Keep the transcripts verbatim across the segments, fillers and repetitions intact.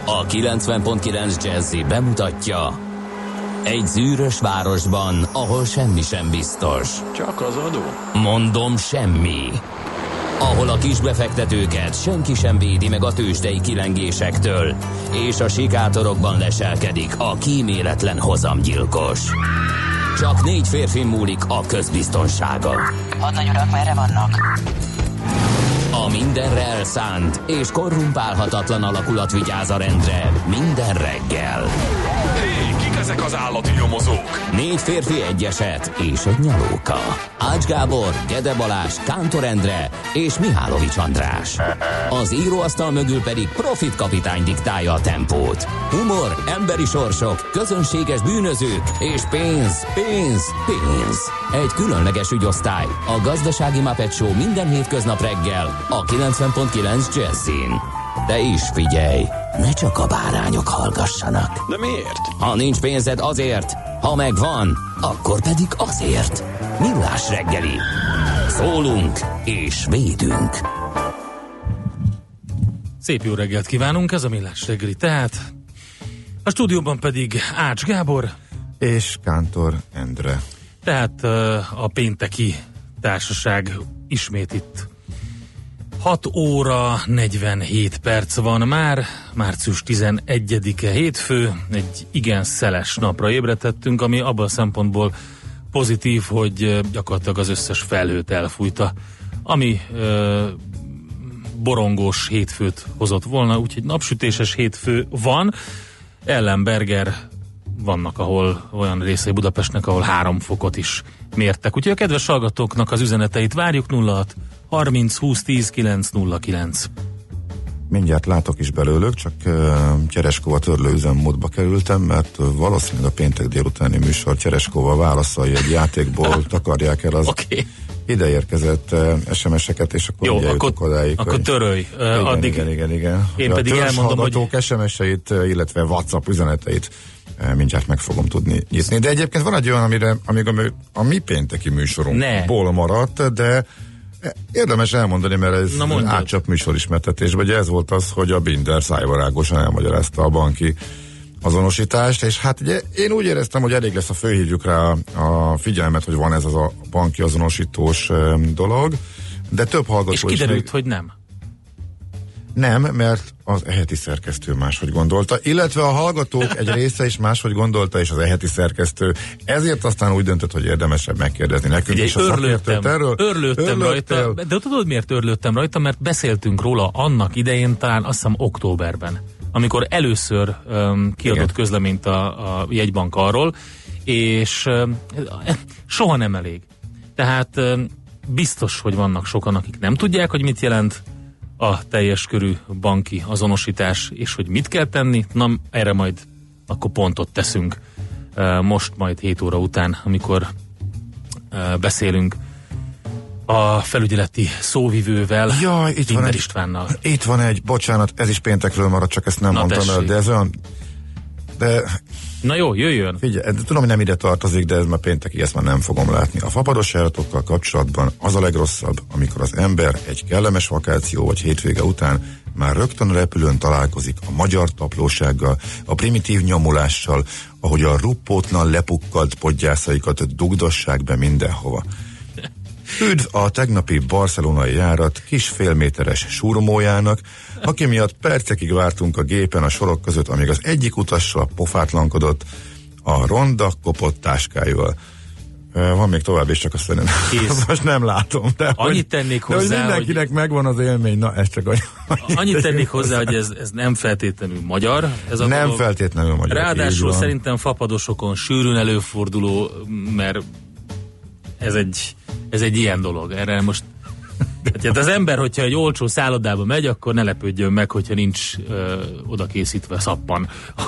A kilencven pont kilenc Jazzy bemutatja: egy zűrös városban, ahol semmi sem biztos. Csak az adó? Mondom, semmi. Ahol a kisbefektetőket senki sem védi meg a tőzsdei kilengésektől, és a sikátorokban leselkedik a kíméletlen hozamgyilkos. Csak négy férfi múlik a közbiztonsága. Hadnagy urak, merre vannak? A mindenre elszánt és korrumpálhatatlan alakulat vigyáz a rendre minden reggel. Hé, kik ezek az állati nyomozók? Négy férfi, egy eset és egy nyalóka. Ács Gábor, Gede Balázs, Kántor Endre és Mihálovics András. Az íróasztal mögül pedig Profit kapitány diktálja a tempót. Humor, emberi sorsok, közönséges bűnözők és pénz, pénz, pénz. Egy különleges ügyosztály, a Gazdasági Muppet Show minden hétköznap reggel a kilencven pont kilenc Jazzyn. De is figyelj, ne csak a bárányok hallgassanak. De miért? Ha nincs pénzed, azért, ha megvan, akkor pedig azért. Millás reggeli. Szólunk és védünk. Szép jó reggelt kívánunk, ez a Millás reggeli. Tehát a stúdióban pedig Ács Gábor és Kántor Endre. Tehát a pénteki társaság ismét itt. hat óra negyvenhét perc van már, március tizenegyedike hétfő, egy igen szeles napra ébredhettünk, ami abban a szempontból pozitív, hogy gyakorlatilag az összes felhőt elfújta, ami ö, borongós hétfőt hozott volna, úgyhogy napsütéses hétfő van. Ellenberger vannak, ahol olyan részei Budapestnek, ahol három fokot is mértek. Úgyhogy a kedves hallgatóknak az üzeneteit várjuk. Nulla hat harminc húsz tíz kilenc nulla kilenc. Mindjárt látok is belőlük, csak uh, Tyereskova törlő üzemmódba kerültem, mert uh, valószínűleg a péntek délutáni műsor Tyereskova válaszai egy játékból takarják el az okay. ideérkezett uh, es em es-eket, és akkor jó, ugye akkor, odáig, akkor hogy... törölj. Uh, igen, addig igen, igen, igen. Én a pedig elmondom, hogy... es em es-eit, illetve WhatsApp üzeneteit mindjárt meg fogom tudni nyitni. De egyébként van egy olyan, amire, amíg a, a mi pénteki műsorunkból maradt, de érdemes elmondani, mert ez átcsap műsorismertetés, vagy ez volt az, hogy a Binder szájbarágosan elmagyarázta a banki azonosítást, és hát ugye én úgy éreztem, hogy elég lesz, a fölhívjuk rá a, a figyelmet, hogy van ez az a banki azonosítós um, dolog, de több hallgató és kiderült, is még... hogy nem. Nem, mert az eheti szerkesztő máshogy gondolta, illetve a hallgatók egy része is máshogy gondolta, és az eheti szerkesztő ezért aztán úgy döntött, hogy érdemesebb megkérdezni nekünk Ugye, is a szakértőt erről. Örlődtem rajta, de tudod miért örlődtem rajta? Mert beszéltünk róla annak idején, talán azt hiszem októberben, amikor először um, kiadott Igen. közleményt a, a jegybank arról, és um, soha nem elég. Tehát um, biztos, hogy vannak sokan, akik nem tudják, hogy mit jelent a teljes körű banki azonosítás, és hogy mit kell tenni, na erre majd akkor pontot teszünk most majd hét óra után, amikor beszélünk a felügyeleti szóvivővel, Jaj, itt van egy, Istvánnal. Itt van egy, bocsánat, ez is péntekről maradt, csak ezt nem na mondtam el, de ez olyan, de... Na jó, jöjjön. Figyelj, tudom, hogy nem ide tartozik, de ez már péntekig, ezt már nem fogom látni. A fapados járatokkal kapcsolatban az a legrosszabb, amikor az ember egy kellemes vakáció vagy hétvége után már rögtön a repülőn találkozik a magyar taplósággal, a primitív nyomulással, ahogy a ruppótlan lepukkalt podgyászaikat dugdossák be mindenhova. Üdv a tegnapi barcelonai járat kis félméteres surmójának, aki miatt percekig vártunk a gépen a sorok között, amíg az egyik utassal pofátlankodott a ronda kopott táskájával. Van még tovább, és csak azt nem, most nem látom. De annyit hogy, tennék hozzá, de hogy mindenkinek hogy... megvan az élmény, na ez csak annyi. Annyit tennék hozzá, hogy ez, ez nem feltétlenül magyar. Ez a nem dolog. feltétlenül magyar. Ráadásul szerintem fapadosokon sűrűn előforduló, mert ez egy, ez egy ilyen dolog. Erre most hát az ember, hogyha egy olcsó szállodába megy, akkor ne lepődjön meg, hogyha nincs ö, oda készítve szappan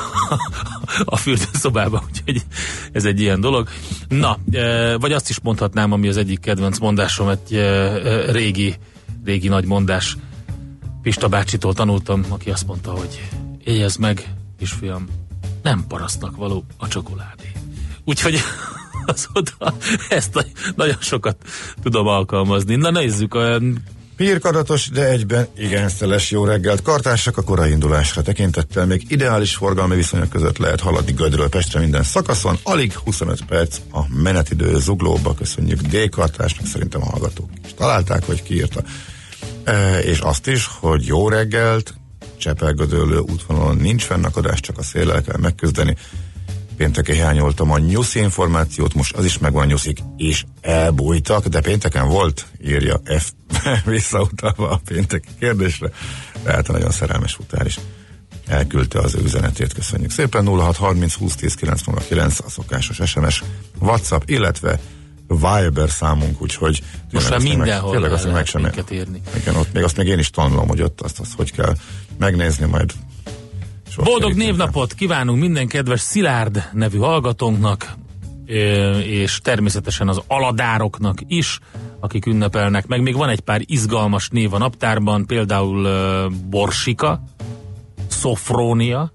a fürdőszobába, úgyhogy ez egy ilyen dolog. Na, ö, vagy azt is mondhatnám, ami az egyik kedvenc mondásom, egy ö, régi, régi nagy mondás. Pista bácsitól tanultam, aki azt mondta, hogy éljezd meg, kisfiam, nem parasztnak való a csokoládé. Úgyhogy azóta ezt nagyon sokat tudom alkalmazni. Na nézzük. A... Pirkadatos, de egyben igen szeles jó reggelt. Kartársak, a korai indulásra tekintettel még ideális forgalmi viszonyok között lehet haladni Gödről Pestre minden szakaszon. Alig huszonöt perc a menetidő Zuglóba. Köszönjük D-kartásnak, szerintem a hallgatók is találták, hogy kiírta. E, és azt is, hogy jó reggelt, Csepel-Gödöllő útvonalon nincs fennakadás, csak a széllel kell megküzdeni. Pénteken hiányoltam a nyuszi információt, most az is megvan, nyuszik, és elbújtak, de pénteken volt, írja F visszautalva a pénteki kérdésre, tehát a nagyon szerelmes futár is elküldte az ő üzenetét, köszönjük szépen. Nulla hat harminc húsz tíz kilenc nulla kilenc a szokásos es em es, WhatsApp, illetve Viber számunk, úgyhogy most már mindenhol tényleg azt, lehet meg sem minket írni. Igen, ott, még azt még én is tanulom, hogy ott azt, azt hogy kell megnézni, majd boldog névnapot kívánunk minden kedves Szilárd nevű hallgatónknak, és természetesen az aladároknak is, akik ünnepelnek, meg még van egy pár izgalmas név a naptárban, például Borsika, Szofrónia,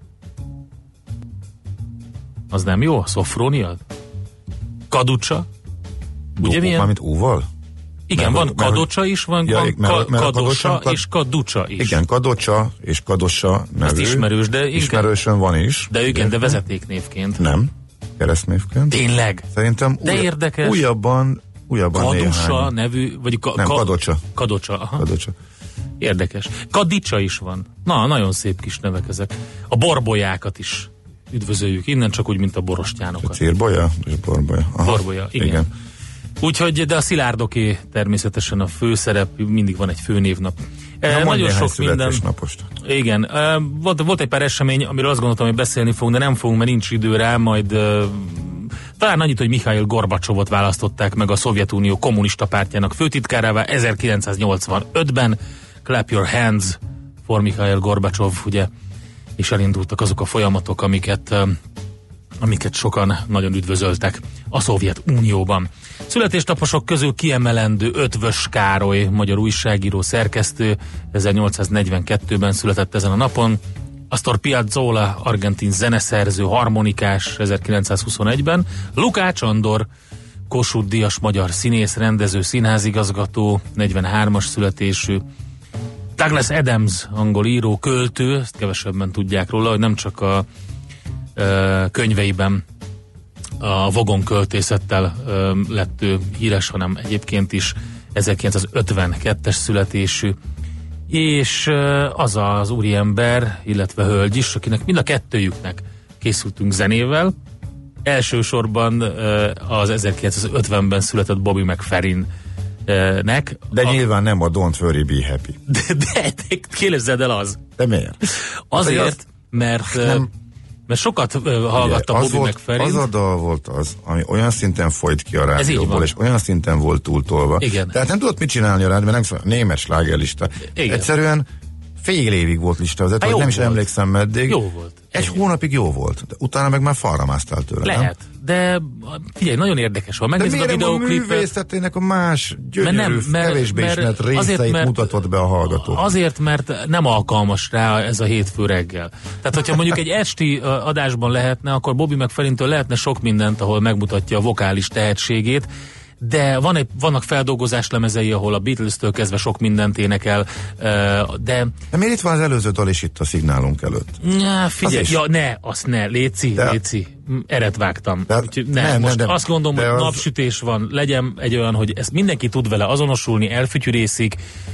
az nem jó? Szofrónia? Kaducsa? Ugye milyen? Mármint úval? Igen, mert, van Kadocsa is, van, ja, van mert, ka, mert Kadocsa kad... és Kaducsa is. Igen, Kadocsa és Kadossa nevű. Ez ismerős, de ismerősön van is. De igen, de vezetéknévként. Nem, keresztnévként. Tényleg? Szerintem de új, érdekes. Újabban, újabban Kadussa néhány. nevű, vagy ka, Nem, ka, Kadocsa. Kadocsa, aha. Kadocsa. Érdekes. Kadicsa is van. Na, nagyon szép kis nevek ezek. A borbolyákat is üdvözöljük innen, csak úgy, mint a borostyánokat. A círbolya és borbolya. Aha, borbolya, igen. igen. Úgyhogy, de a Szilárdoké természetesen a főszerep, mindig van egy főnévnap. Na, e, nagyon sok minden. Napost. Igen. E, volt, volt egy pár esemény, amiről azt gondoltam, hogy beszélni fogunk, de nem fogunk, mert nincs idő rá, majd e, talán annyit, hogy Mihail Gorbacsovot választották meg a Szovjetunió kommunista pártjának főtitkárává ezerkilencszáznyolcvanötben. Clap your hands for Mihail Gorbacsov, ugye, és elindultak azok a folyamatok, amiket amiket sokan nagyon üdvözöltek a Szovjetunióban. Születésnaposok közül kiemelendő Ötvös Károly, magyar újságíró, szerkesztő, ezernyolcszáznegyvenkettőben született ezen a napon. Astor Piazzolla, argentin zeneszerző, harmonikás, ezerkilencszázhuszonegyben. Lukács Andor, Kossuth Díjas magyar színész, rendező, színházigazgató, negyvenhármas születésű. Douglas Adams, angol író, költő, ezt kevesebben tudják róla, hogy nem csak a könyveiben a vagon költészettel lett ő híres, hanem egyébként is ezerkilencszázötvenkettes születésű, és az az úriember, illetve hölgy is, akinek mind a kettőjüknek készültünk zenével. Elsősorban az ezerkilencszázötvenben született Bobby McFerrin-nek. De a... nyilván nem a Don't Worry Be Happy. De, de, de képzeld el az. De miért? Azért, az... mert... Nem... Mert sokat uh, hallgattam Bobby McFerrin. Az a dal volt az, ami olyan szinten folyt ki a rádióból, és olyan szinten volt túltolva. Igen. Tehát nem tudott mit csinálni a rádió, mert nem német slágerlista. Igen. Egyszerűen fél évig volt listavezető, hogy nem is volt. Emlékszem meddig. Jó volt. Egy igen. hónapig jó volt, de utána meg már falra másztál tőle. Lehet, nem? De figyelj, nagyon érdekes, ha megnézed a videóklipet. De a művészetének a más gyönyörű, nem, mert, kevésbé mert, ismert részeit azért, mert, mutatott be a hallgató. Azért, mert nem alkalmas rá ez a hétfő reggel. Tehát, hogyha mondjuk egy esti adásban lehetne, akkor Bobby McFerrintől lehetne sok mindent, ahol megmutatja a vokális tehetségét, de van egy, vannak feldolgozás lemezei, ahol a Beatles-től kezdve sok mindent énekel, de... De miért itt van az előző dal is itt a szignálunk előtt? Ja, figyelj, ja, ne, azt ne, léci, de, léci, eret vágtam. De, Úgyhogy ne, nem, most nem, azt gondolom, hogy az... napsütés van, legyen egy olyan, hogy ezt mindenki tud vele azonosulni, elfütyűrészik,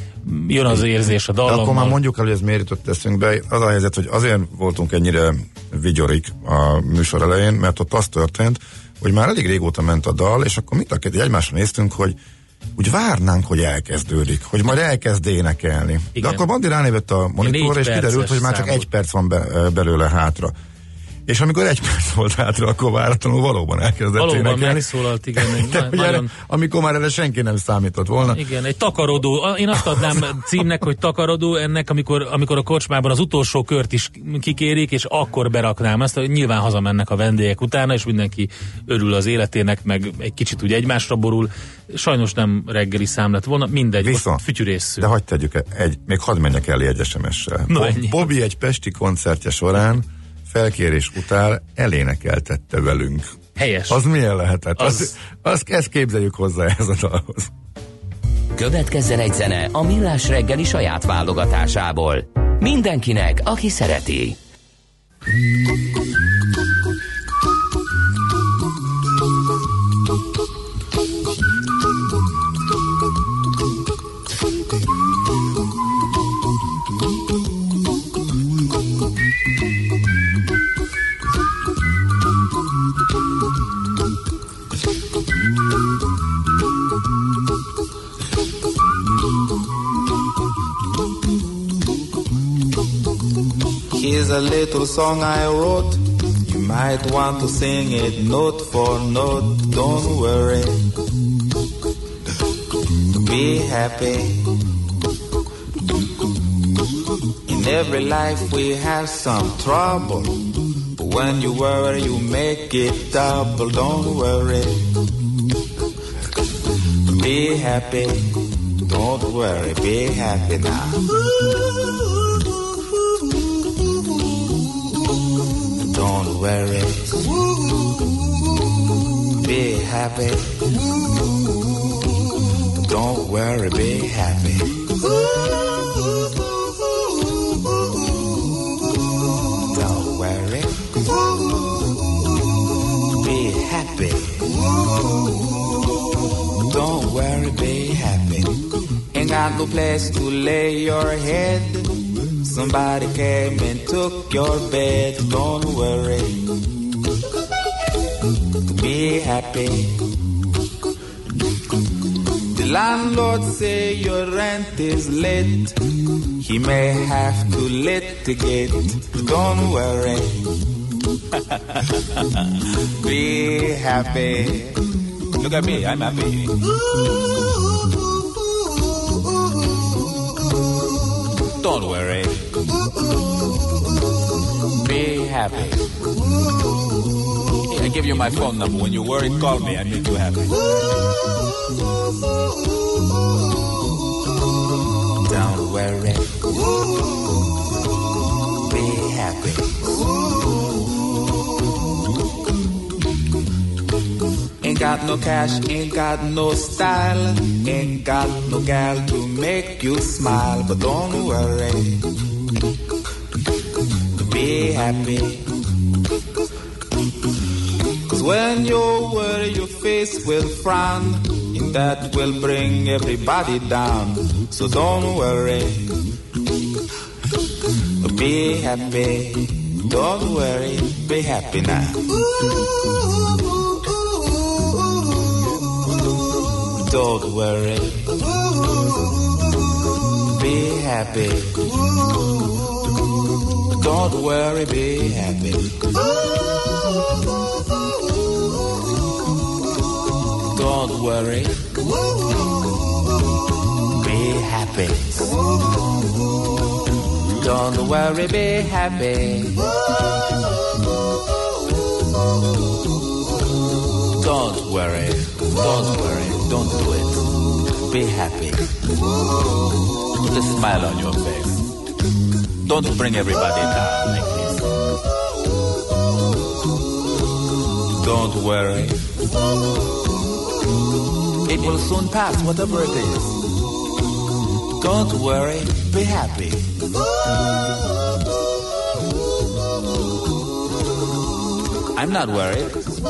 jön az érzés a dallammal. Akkor már mondjuk el, hogy ez miért jutott eszünkbe. Az a helyzet, hogy azért voltunk ennyire vigyorik a műsor elején, mert ott az történt, hogy már elég régóta ment a dal, és akkor mit a két egymásra néztünk, hogy úgy várnánk, hogy elkezdődik, hogy majd elkezd énekelni. Igen. De akkor Bandi ránévett a monitorra, és kiderült, hogy már csak számot. egy perc van be, belőle hátra. És amikor egy perc volt hátra, akkor váratlanul valóban elkezdett valóban énekelni. Valóban megszólalt, igen. De nagyon... erre, amikor már erre senki nem számított volna. Igen, egy takarodó. Én azt adnám címnek, hogy takarodó ennek, amikor, amikor a kocsmában az utolsó kört is kikérik, és akkor beraknám ezt, hogy nyilván hazamennek a vendégek utána, és mindenki örül az életének, meg egy kicsit úgy egymásra borul. Sajnos nem reggeli szám lett volna, mindegy, viszont fütyűrészsző. De hagyd tegyük egy, még hadd menjek el egy es em es-sel. No, Bo- Bobby egy pesti koncertje során felkérés után elénekeltette velünk. Helyes. Az milyen lehetett? Az... Az, az, ezt képzeljük hozzá ez a dalhoz. Következzen egy zene a Millás reggeli saját válogatásából. Mindenkinek, aki szereti. Here's a little song I wrote. You might want to sing it note for note. Don't worry. Be happy. In every life we have some trouble. But when you worry, you make it double. Don't worry. Be happy. Don't worry. Be happy now. Don't worry. Be happy. Don't worry, be happy. Don't worry. Be happy. Don't worry, be happy. Ain't got no place to lay your head. Somebody came and took your bed. Don't worry. Be happy. The landlord say your rent is late. He may have to litigate. Don't worry. Be happy. Look at me, I'm happy. Don't worry. Be happy. I give you my phone number. When you worry, call me. I make you happy. Don't worry. Be happy. Ain't got no cash, ain't got no style, ain't got no gal to make you smile, but don't worry. Be happy. Cause when you worry, your face will frown, and that will bring everybody down. So don't worry. Be happy. Don't worry. Be happy now. Don't worry. Be happy. Don't worry, be happy. Don't worry. Be happy. Don't worry, be happy. Don't worry. Don't worry. Don't do it. Be happy. Put a smile on your face. Don't bring everybody down like this. Don't worry. It will soon pass, whatever it is. Don't worry. Be happy. I'm not worried.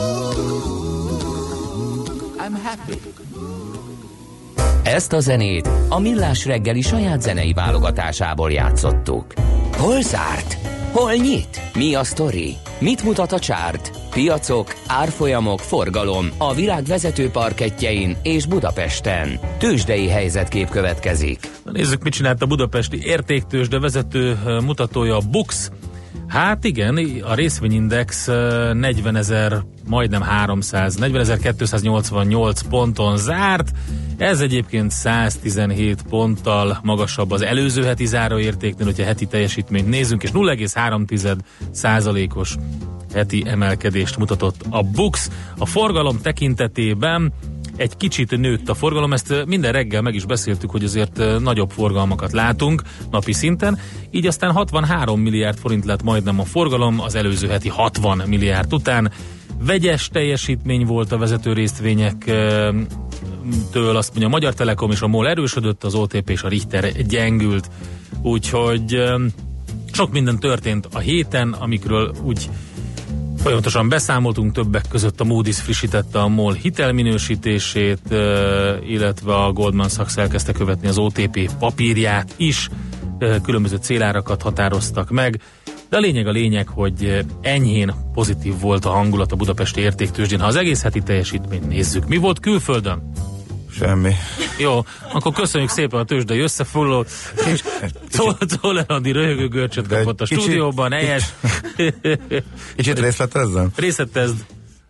I'm happy. Ezt a zenét a Millás reggeli saját zenei válogatásából játszottuk. Hol zárt? Hol nyit? Mi a sztori? Mit mutat a csárt? Piacok, árfolyamok, forgalom a világ vezető parkettjein és Budapesten. Tőzsdei helyzetkép következik. Nézzük, mit csinált a budapesti értéktőzsde vezető mutatója, a BUX. Hát igen, a részvényindex negyvenezer, majdnem háromszáz, negyvenezer-kétszáznyolcvannyolc ponton zárt. Ez egyébként száztizenhét ponttal magasabb az előző heti záróértéknél, hogyha heti teljesítményt nézzünk, és nulla egész három százalékos heti emelkedést mutatott a BUX. A forgalom tekintetében egy kicsit nőtt a forgalom, ezt minden reggel meg is beszéltük, hogy azért nagyobb forgalmakat látunk napi szinten, így aztán hatvanhárom milliárd forint lett majdnem a forgalom az előző heti hatvan milliárd után. Vegyes teljesítmény volt a vezető résztvények től azt mondja, a Magyar Telekom és a MOL erősödött, az o té pé és a Richter gyengült. Úgyhogy sok minden történt a héten, amikről úgy folyamatosan beszámoltunk, többek között a Moody's frissítette a MOL hitelminősítését, illetve a Goldman Sachs elkezdte követni az o té pé papírját is, különböző célárakat határoztak meg, de a lényeg a lényeg, hogy enyhén pozitív volt a hangulat a budapesti értéktőzsdén. Ha az egész heti teljesítményt nézzük, mi volt külföldön? Semmi. Jó, akkor köszönjük szépen a tőzsdei összefoglalót, és Czollerandi röhögő görcsöt kapott a stúdióban, helyes. Kicsit részletezzem? Részletezd.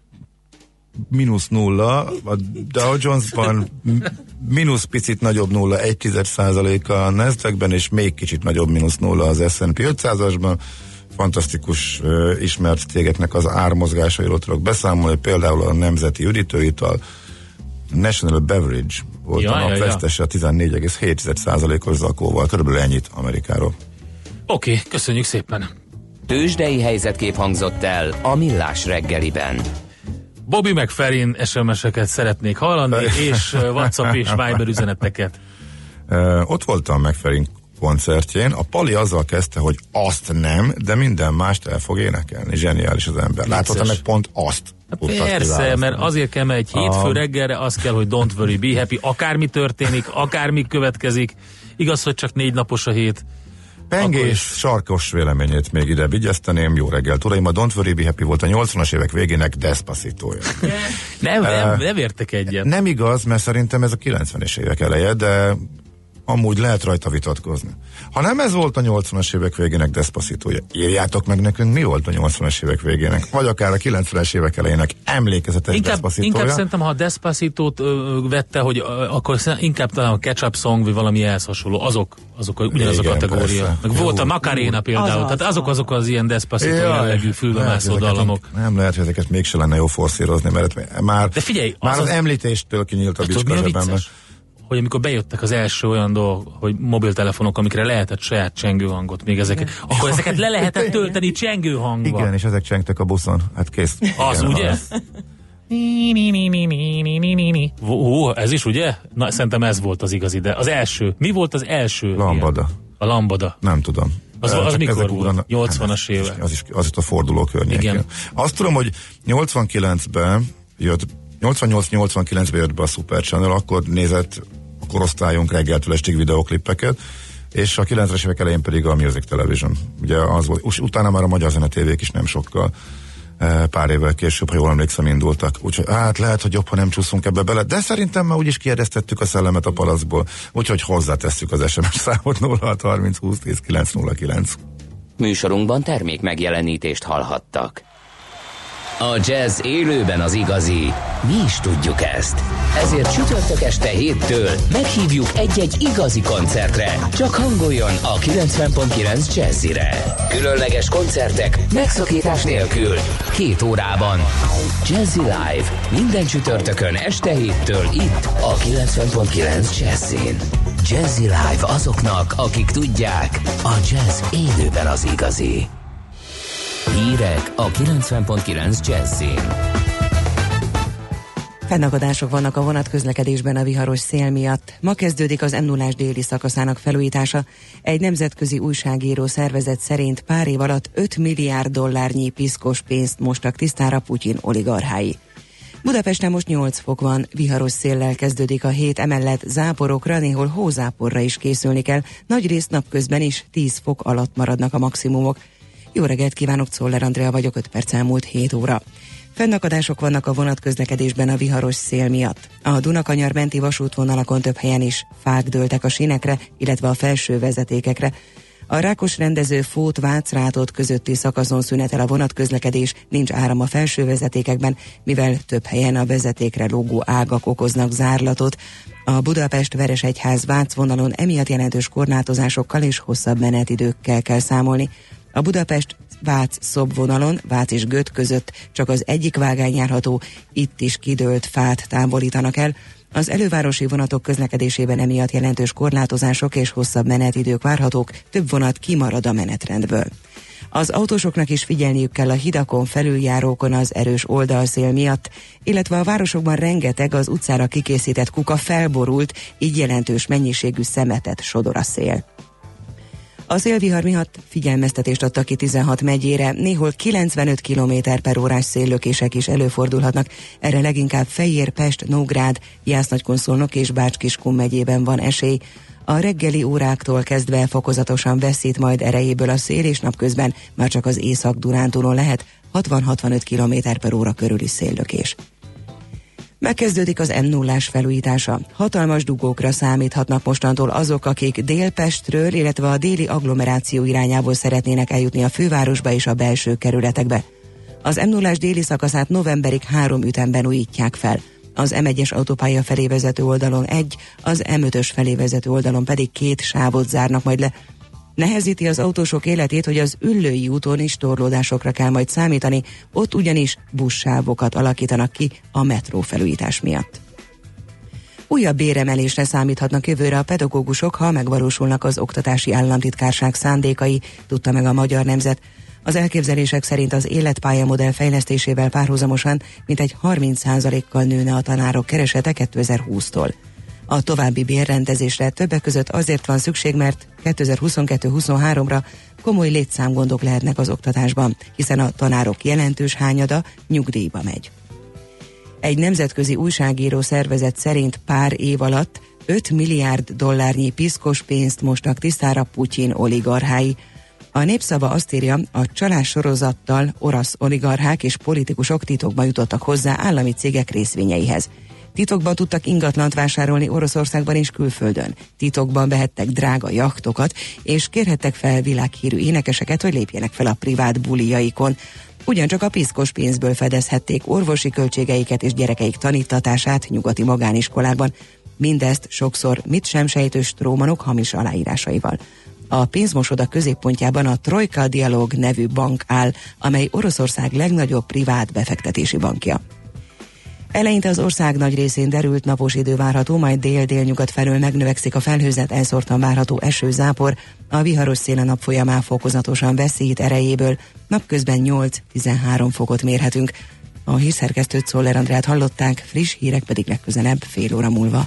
Mínusz nulla, a Dow Jonesban mínusz picit nagyobb nulla, egy tized százaléka a Nasdaqben, és még kicsit nagyobb mínusz nulla az es and pé ötszázasban. Fantasztikus uh, ismert cégeknek az ármozgásairól tudok beszámolni, például a Nemzeti Üdítőital, National Beverage volt ja, a napvesztese, ja, ja. tizennégy egész hét százalékos zakóval, körülbelül ennyit Amerikáról. Oké, okay, köszönjük szépen. Tőzsdei helyzetkép hangzott el a Millás reggeliben. Bobby McFerrin es em es-eket szeretnék hallani, és WhatsApp és Viber üzeneteket. Uh, ott voltam McFerrin koncertjén, a Pali azzal kezdte, hogy azt nem, de minden mást el fog énekelni. Zseniális az ember. Látod, meg pont azt. Persze, mert azért kell, mert egy hétfő a... reggelre az kell, hogy don't worry, be happy, akármi történik, akármi következik, igaz, hogy csak négy napos a hét. Pengés is... sarkos véleményét még ide vigyezteném. Jó reggelt, uraim, a Don't Worry Be Happy volt a nyolcvanas évek végének Despacitója. nem, nem, nem értek egyet. Nem igaz, mert szerintem ez a kilencvenes évek eleje, de amúgy lehet rajta vitatkozni. Ha nem ez volt a nyolcvanas évek végének Despacitója, írjátok meg nekünk, mi volt a nyolcvanas évek végének, vagy akár a kilencvenes évek elejének emlékezetes inkább, Despacitója. Inkább szerintem, ha a Despacitót ö, vette, hogy ö, akkor inkább talán a Ketchup Song, vagy valami ehhez hasonló, azok, azok ugyanaz a kategória. Persze. Meg volt a Macarena például, az tehát az azok azok az ilyen Despacito jellegű fülbemászó dallamok. Nem lehet, hogy ezeket mégse lenne jó forszírozni, mert már, de figyelj, már az, az, az említéstől kinyílt a bicska zsebemben. Hogy amikor bejöttek az első olyan dolgok, hogy mobiltelefonok, amikre lehetett saját csengőhangot, még ezeket, ja. akkor ezeket le lehetett tölteni csengőhangba. Igen, és ezek csengtek a buszon. Hát kész. Az, igen, ugye? Az. Ó, ez is, ugye? Na, szerintem ez volt az igazi, de az első. Mi volt az első? Lambada. Ilyen? A lambada. Nem tudom. Az, az mikor volt? nyolcvanas évek. Az is, az itt a forduló környékén. Igen. Azt tudom, hogy nyolcvankilencben jött, nyolcvannyolc nyolcvankilencben jött be a Super Channel, akkor nézett a korosztályunk reggeltől estig videóklippeket, és a kilencvenes évek elején pedig a Music Television. Ugye az volt, és utána már a Magyar Zene tévék is nem sokkal, pár évvel később, ha jól emlékszem, indultak. Úgyhogy hát lehet, hogy jobb, ha nem csúszunk ebbe bele, de szerintem már úgyis kiedeztettük a szellemet a palacból, úgyhogy hozzátesszük az es em es számot nulla hat harminc húsz tíz kilenc nulla kilenc. Műsorunkban termék megjelenítést hallhattak. A jazz élőben az igazi. Mi is tudjuk ezt. Ezért csütörtök este héttől meghívjuk egy-egy igazi koncertre. Csak hangoljon a kilencven pont kilenc Jazzire. Különleges koncertek megszakítás nélkül. Két órában. Jazzy Live. Minden csütörtökön este héttől itt a kilencven pont kilenc Jazzin. Jazzy Live azoknak, akik tudják, a jazz élőben az igazi. Hírek a kilencven pont kilenc Jazzin. Fennakadások vannak a vonatközlekedésben a viharos szél miatt. Ma kezdődik az em nullás déli szakaszának felújítása. Egy nemzetközi újságíró szervezet szerint pár év alatt öt milliárd dollárnyi piszkos pénzt mostak tisztára Putyin oligarchái. Budapesten most nyolc fok van, viharos széllel kezdődik a hét, emellett záporokra, néhol hózáporra is készülni kell. Nagyrészt napközben is tíz fok alatt maradnak a maximumok. Jó reggelt kívánok, Czoller Andrea vagyok, öt perc elmúlt hét óra. Fennakadások vannak a vonatközlekedésben a viharos szél miatt. A Dunakanyar menti vasútvonalakon több helyen is fák dőltek a sínekre, illetve a felső vezetékekre. A Rákos rendező Fót-Vácrátot közötti szakaszon szünetel a vonatközlekedés, nincs áram a felső vezetékekben, mivel több helyen a vezetékre lógó ágak okoznak zárlatot. A Budapest-Veresegyház-Vác vonalon emiatt jelentős korlátozásokkal és hosszabb menetidőkkel kell számolni. A Budapest-Vác-Szob vonalon Vác és Göt között csak az egyik vágány járható, itt is kidőlt fát távolítanak el. Az elővárosi vonatok közlekedésében emiatt jelentős korlátozások és hosszabb menetidők várhatók, több vonat kimarad a menetrendből. Az autósoknak is figyelniük kell a hidakon, felüljárókon az erős oldalszél miatt, illetve a városokban rengeteg az utcára kikészített kuka felborult, így jelentős mennyiségű szemetet sodor a szél. A szélvihar miatt figyelmeztetést adtak ki tizenhat megyére, néhol kilencvenöt kilométer per órás széllökések is előfordulhatnak, erre leginkább Fejér, Pest, Nógrád, Jász-Nagykun-Szolnok és Bács-Kiskun megyében van esély. A reggeli óráktól kezdve fokozatosan veszít majd erejéből a szél, és napközben már csak az Észak-Dunántúlon lehet hatvan-hatvanöt kilométer per óra körüli széllökés. Megkezdődik az em nullás felújítása. Hatalmas dugókra számíthatnak mostantól azok, akik Délpestről, illetve a déli agglomeráció irányából szeretnének eljutni a fővárosba és a belső kerületekbe. Az em nullás déli szakaszát novemberig három ütemben újítják fel. Az em egyes autópálya felé vezető oldalon egy, az em ötös felé vezető oldalon pedig két sávot zárnak majd le. Nehezíti az autósok életét, hogy az Üllői úton is torlódásokra kell majd számítani, ott ugyanis buszsávokat alakítanak ki a metró felújítás miatt. Újabb béremelésre számíthatnak jövőre a pedagógusok, ha megvalósulnak az oktatási államtitkárság szándékai, tudta meg a Magyar Nemzet. Az elképzelések szerint az életpályamodell fejlesztésével párhuzamosan mintegy harminc százalékkal nőne a tanárok keresete kétezer-húsztól. A további bérrendezésre többek között azért van szükség, mert kétezer-huszonkettő-huszonháromra komoly létszámgondok lehetnek az oktatásban, hiszen a tanárok jelentős hányada nyugdíjba megy. Egy nemzetközi újságíró szervezet szerint pár év alatt öt milliárd dollárnyi piszkos pénzt mostak tisztára Putyin oligarchái. A Népszava azt írja, a csalás sorozattal orosz oligarchák és politikusok titokban jutottak hozzá állami cégek részvényeihez. Titokban tudtak ingatlant vásárolni Oroszországban és külföldön. Titokban vehettek drága jachtokat, és kérhettek fel világhírű énekeseket, hogy lépjenek fel a privát bulijaikon. Ugyancsak a piszkos pénzből fedezhették orvosi költségeiket és gyerekeik tanítatását nyugati magániskolákban. Mindezt sokszor mit sem sejtő strómanok hamis aláírásaival. A pénzmosoda középpontjában a Trojka Dialog nevű bank áll, amely Oroszország legnagyobb privát befektetési bankja. Eleinte az ország nagy részén derült napos idő várható, majd dél-délnyugat felől megnövekszik a felhőzet, elszórtan várható eső-zápor, a viharos szél a nap folyamán fokozatosan veszít erejéből, napközben nyolc-tizenhárom fokot mérhetünk. A hírszerkesztőt, Szoller Andrát hallották, friss hírek pedig legközelebb fél óra múlva.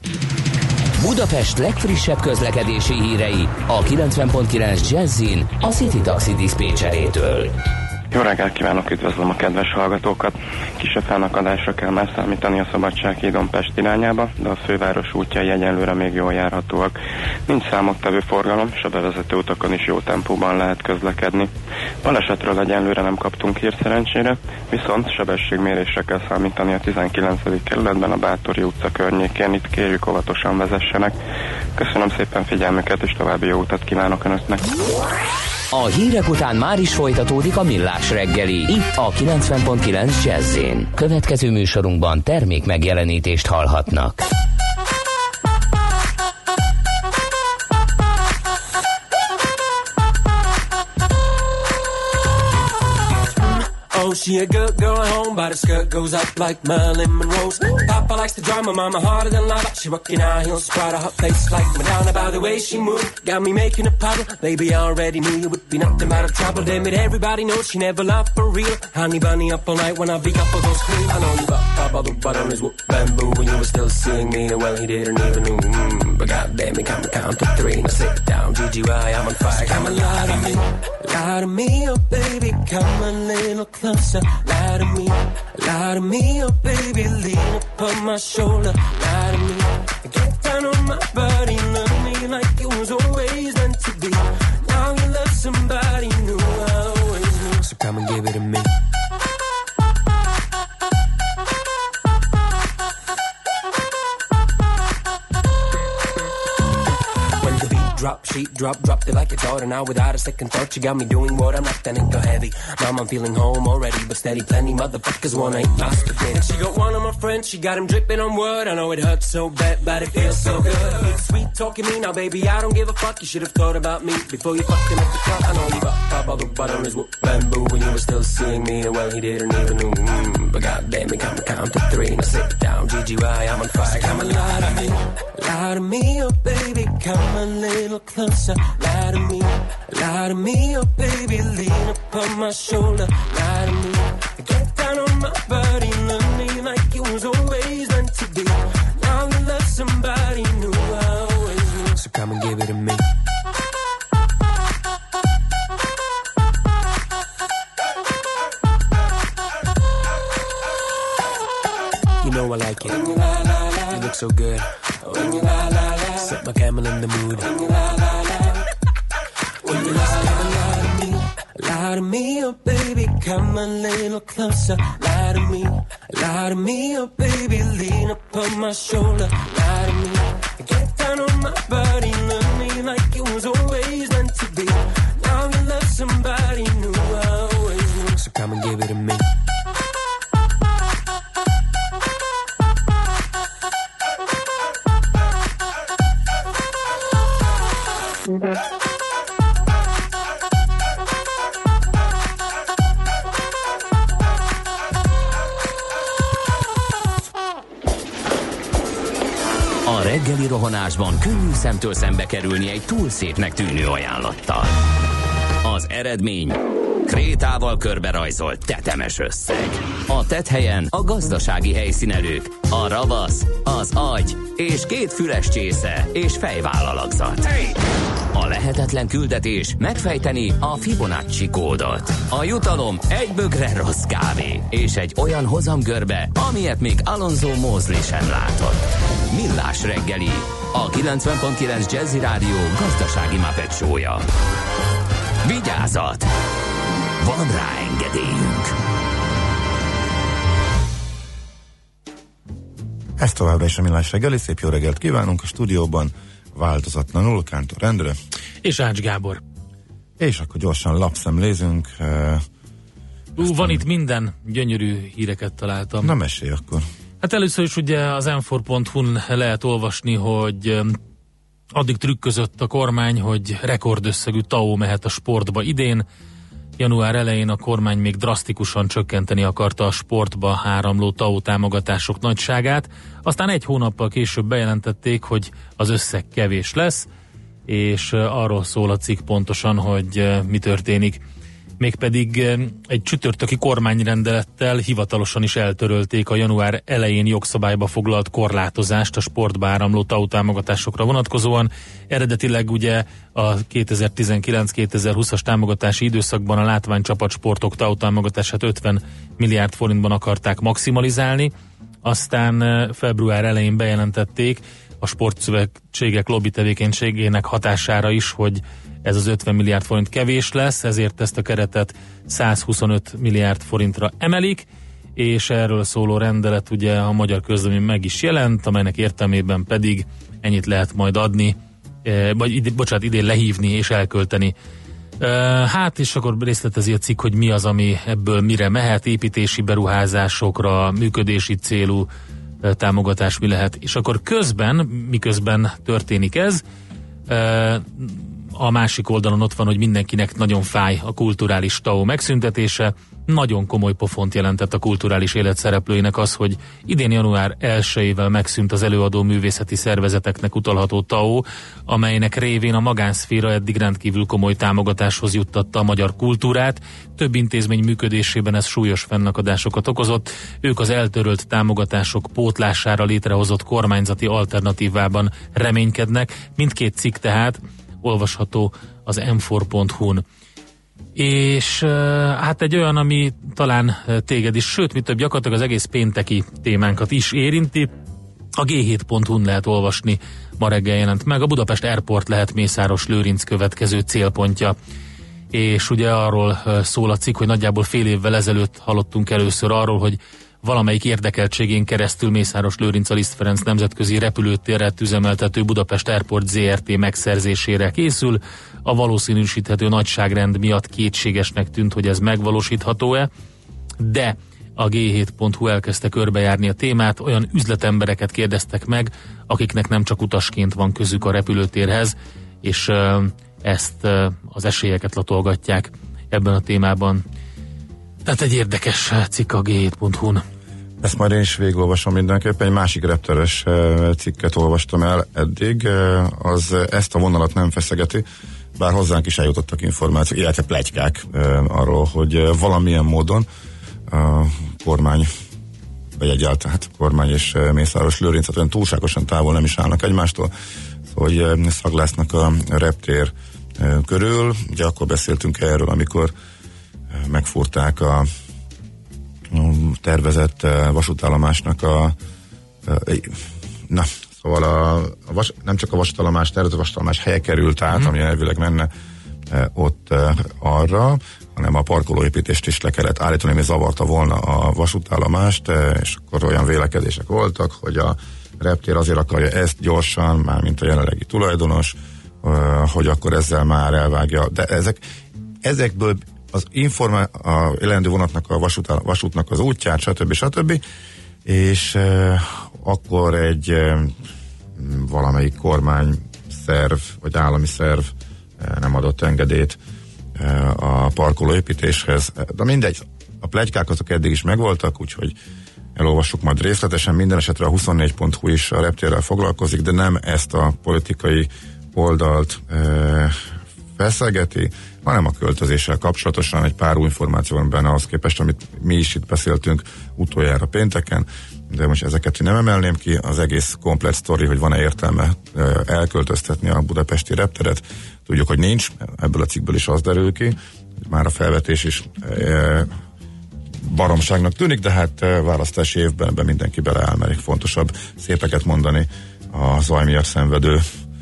Budapest legfrissebb közlekedési hírei a kilencven pont kilenc Jazzin a City Taxi diszpécserétől. Jó reggelt kívánok, üdvözlöm a kedves hallgatókat! Kisebb felnakadásra kell már számítani a Szabadsághídon Pest irányába, de a főváros útjai egyenlőre még jól járhatóak. Nincs számottevő forgalom, és a bevezető utakon is jó tempóban lehet közlekedni. Balesetről egyenlőre nem kaptunk hírt szerencsére, viszont sebességmérésre kell számítani a tizenkilencedik kerületben a Bátori utca környékén, itt kérjük óvatosan vezessenek. Köszönöm szépen figyelmüket, és további jó utat kívánok Önöknek! A hírek után már is folytatódik a Millás reggeli, itt a kilencven pont kilenc Jazz-én. Következő műsorunkban termék megjelenítést hallhatnak. Oh, she a good girl at home, but her skirt goes up like Marilyn Monroe's. Papa likes to drive my mama harder than lava. She rockin' high heels, proud of her face like Madonna. By the way she moved, got me making a puddle. Baby, I already knew you would be nothing but a trouble. Damn it, everybody knows she never loved for real. Honey bunny up all night when I beat up all those cream. I know you got Papa the butt on his whoop bamboo when you were still seeing me. Well, he didn't even know. Mm, but goddamn it, come count to three. Now sit down, G G Y, I'm on fire. Come and lie to me, lie to me, oh baby, come a little closer. Lie to me, lie to me, oh baby, lean up on my shoulder. Lie to me, get down on my body, love me like it was always meant to be. Now you love somebody new, I always knew. So come and give it to me. Drop, sheet, drop, dropped it like it's order. Now without a second thought, you got me doing what I'm not. That ain't go heavy. Mom, I'm feeling home already, but steady. Plenty motherfuckers one ain't lost again. And she got one of my friends, she got him dripping on wood. I know it hurts so bad, but it feels so good. It's sweet talking me now, baby. I don't give a fuck. You should have thought about me before you fucking at the club. I know you got pop all the butter on his whoop bamboo when you were still seeing me. Well, he didn't even know. Mm, but goddamn it, come count to three. Now sit down, G G Y, I'm on fire. Come and lie to me, lie to me, oh baby, come a little closer. lie to me, lie to me, oh baby, lean upon my shoulder, lie to me, get down on my body, love me like it was always meant to be. Now you love somebody new, I always knew, so come and give it to me. You know I like it. You look so good. Set my camel in the mood. When you lie, lie, lie to me, lie to me, oh baby, come a little closer. Lie to me, lie to me, oh baby, lean upon my shoulder. Lie to me, get down on my body, love me like it was always meant to be. Now you love somebody new, I always knew, so come and give it to me. A reggeli rohanásban könnyű szemtől szembe kerülni egy túl szépnek tűnő ajánlattal. Az eredmény krétával körberajzolt tetemes összeg. A tetthelyen a gazdasági helyszínelők, a ravasz, az agy és két füles csésze és fejvállalakzat. A lehetetlen küldetés megfejteni a Fibonacci kódot. A jutalom egy bögre rossz kávé és egy olyan hozamgörbe, amilyet még Alonso Mosley sem látott. Millás reggeli, a kilencven pont kilenc Jazzy Rádió gazdasági Muppet show-ja. Vigyázat! Van rá engedélyünk! Ez továbbra is a Millás reggeli, szép jó reggelt kívánunk a stúdióban, változatlanul Kántor Endre. És Ács Gábor. És akkor gyorsan lapszemlézünk. Uh, Ú, van itt minden, gyönyörű híreket találtam. Na mesélj akkor. Hát először is ugye az em négy pont hu-n lehet olvasni, hogy addig trükközött a kormány, hogy rekordösszegű té á o mehet a sportba idén. Január elején a kormány még drasztikusan csökkenteni akarta a sportba áramló té á o támogatások nagyságát, aztán egy hónappal később bejelentették, hogy az összeg kevés lesz, és arról szól a cikk pontosan, hogy mi történik. Mégpedig egy csütörtöki kormányrendelettel hivatalosan is eltörölték a január elején jogszabályba foglalt korlátozást a sportba áramló té á o támogatásokra vonatkozóan. Eredetileg ugye a kétezer-tizenkilenc-kétezer-húszas támogatási időszakban a látványcsapatsportok té á o támogatását ötven milliárd forintban akarták maximalizálni, aztán február elején bejelentették a sportszövetségek lobby tevékenységének hatására is, hogy ez az ötven milliárd forint kevés lesz, ezért ezt a keretet százhuszonöt milliárd forintra emelik, és erről szóló rendelet ugye a Magyar Közlemény meg is jelent, amelynek értelmében pedig ennyit lehet majd adni, vagy ide, bocsánat, idén lehívni és elkölteni. Hát, és akkor részletezi a cikk, hogy mi az, ami ebből mire mehet, építési beruházásokra, működési célú támogatás mi lehet. És akkor közben, miközben történik ez, a másik oldalon ott van, hogy mindenkinek nagyon fáj a kulturális té á o megszüntetése. Nagyon komoly pofont jelentett a kulturális élet szereplőinek az, hogy idén január elsejével megszűnt az előadó művészeti szervezeteknek utalható té á o, amelynek révén a magánszféra eddig rendkívül komoly támogatáshoz juttatta a magyar kultúrát. Több intézmény működésében ez súlyos fennakadásokat okozott. Ők az eltörölt támogatások pótlására létrehozott kormányzati alternatívában reménykednek. Mindkét cikk tehát olvasható az em négy pont hu-n. És hát egy olyan, ami talán téged is, sőt, mi több, gyakorlatilag az egész pénteki témánkat is érinti. A gé hét pont hu-n lehet olvasni, ma reggel jelent meg. A Budapest Airport lehet Mészáros Lőrinc következő célpontja. És ugye arról szól a cikk, hogy nagyjából fél évvel ezelőtt hallottunk először arról, hogy valamelyik érdekeltségén keresztül Mészáros Lőrinc a Liszt Ferenc nemzetközi repülőtérret üzemeltető Budapest Airport zé er té megszerzésére készül. A valószínűsíthető nagyságrend miatt kétségesnek tűnt, hogy ez megvalósítható-e, de a gé hét pont hu elkezdte körbejárni a témát, olyan üzletembereket kérdeztek meg, akiknek nem csak utasként van közük a repülőtérhez, és ezt az esélyeket latolgatják ebben a témában. Tehát egy érdekes cikk a gé hét pont hu-n. Ezt majd én is végigolvasom mindenképpen. Egy másik repteres cikket olvastam el eddig, az ezt a vonalat nem feszegeti, bár hozzánk is eljutottak információk, illetve pletykák arról, hogy valamilyen módon a kormány, vagy egyáltalán hát kormány és Mészáros Lőrinc hát olyan túlságosan távol nem is állnak egymástól, hogy szaglásznak a reptér körül. Ugye akkor beszéltünk erről, amikor megfúrták a tervezett vasútállomásnak a na, szóval a, a vas, nem csak a vasútállomás, tervezett vasútállomás helye került át, mm. ami elvileg menne ott arra, hanem a parkolóépítést is le kellett állítani, ami zavarta volna a vasútállomást, és akkor olyan vélekedések voltak, hogy a reptér azért akarja ezt gyorsan, már mint a jelenlegi tulajdonos, hogy akkor ezzel már elvágja. De ezek, ezekből az informá- a jelenlő vonatnak, a vasút, vasútnak az útját, stb. stb. És e, akkor egy e, valamelyik kormányszerv, vagy állami szerv e, nem adott engedélyt e, a parkolóépítéshez. De mindegy, a pletykák azok eddig is megvoltak, úgyhogy elolvassuk majd részletesen. Minden esetre a huszonnégy pont hu is a reptérrel foglalkozik, de nem ezt a politikai oldalt e, feszelgeti, hanem a költözéssel kapcsolatosan egy pár új információ van benne ahhoz képest, amit mi is itt beszéltünk utoljára pénteken, de most ezeket nem emelném ki, az egész komplet sztori, hogy van-e értelme elköltöztetni a budapesti repteret. Tudjuk, hogy nincs, ebből a cikkből is az derül ki, már a felvetés is baromságnak tűnik, de hát választási évben ebben mindenki beleáll, mert fontosabb szépeket mondani a zaj miatt szenvedő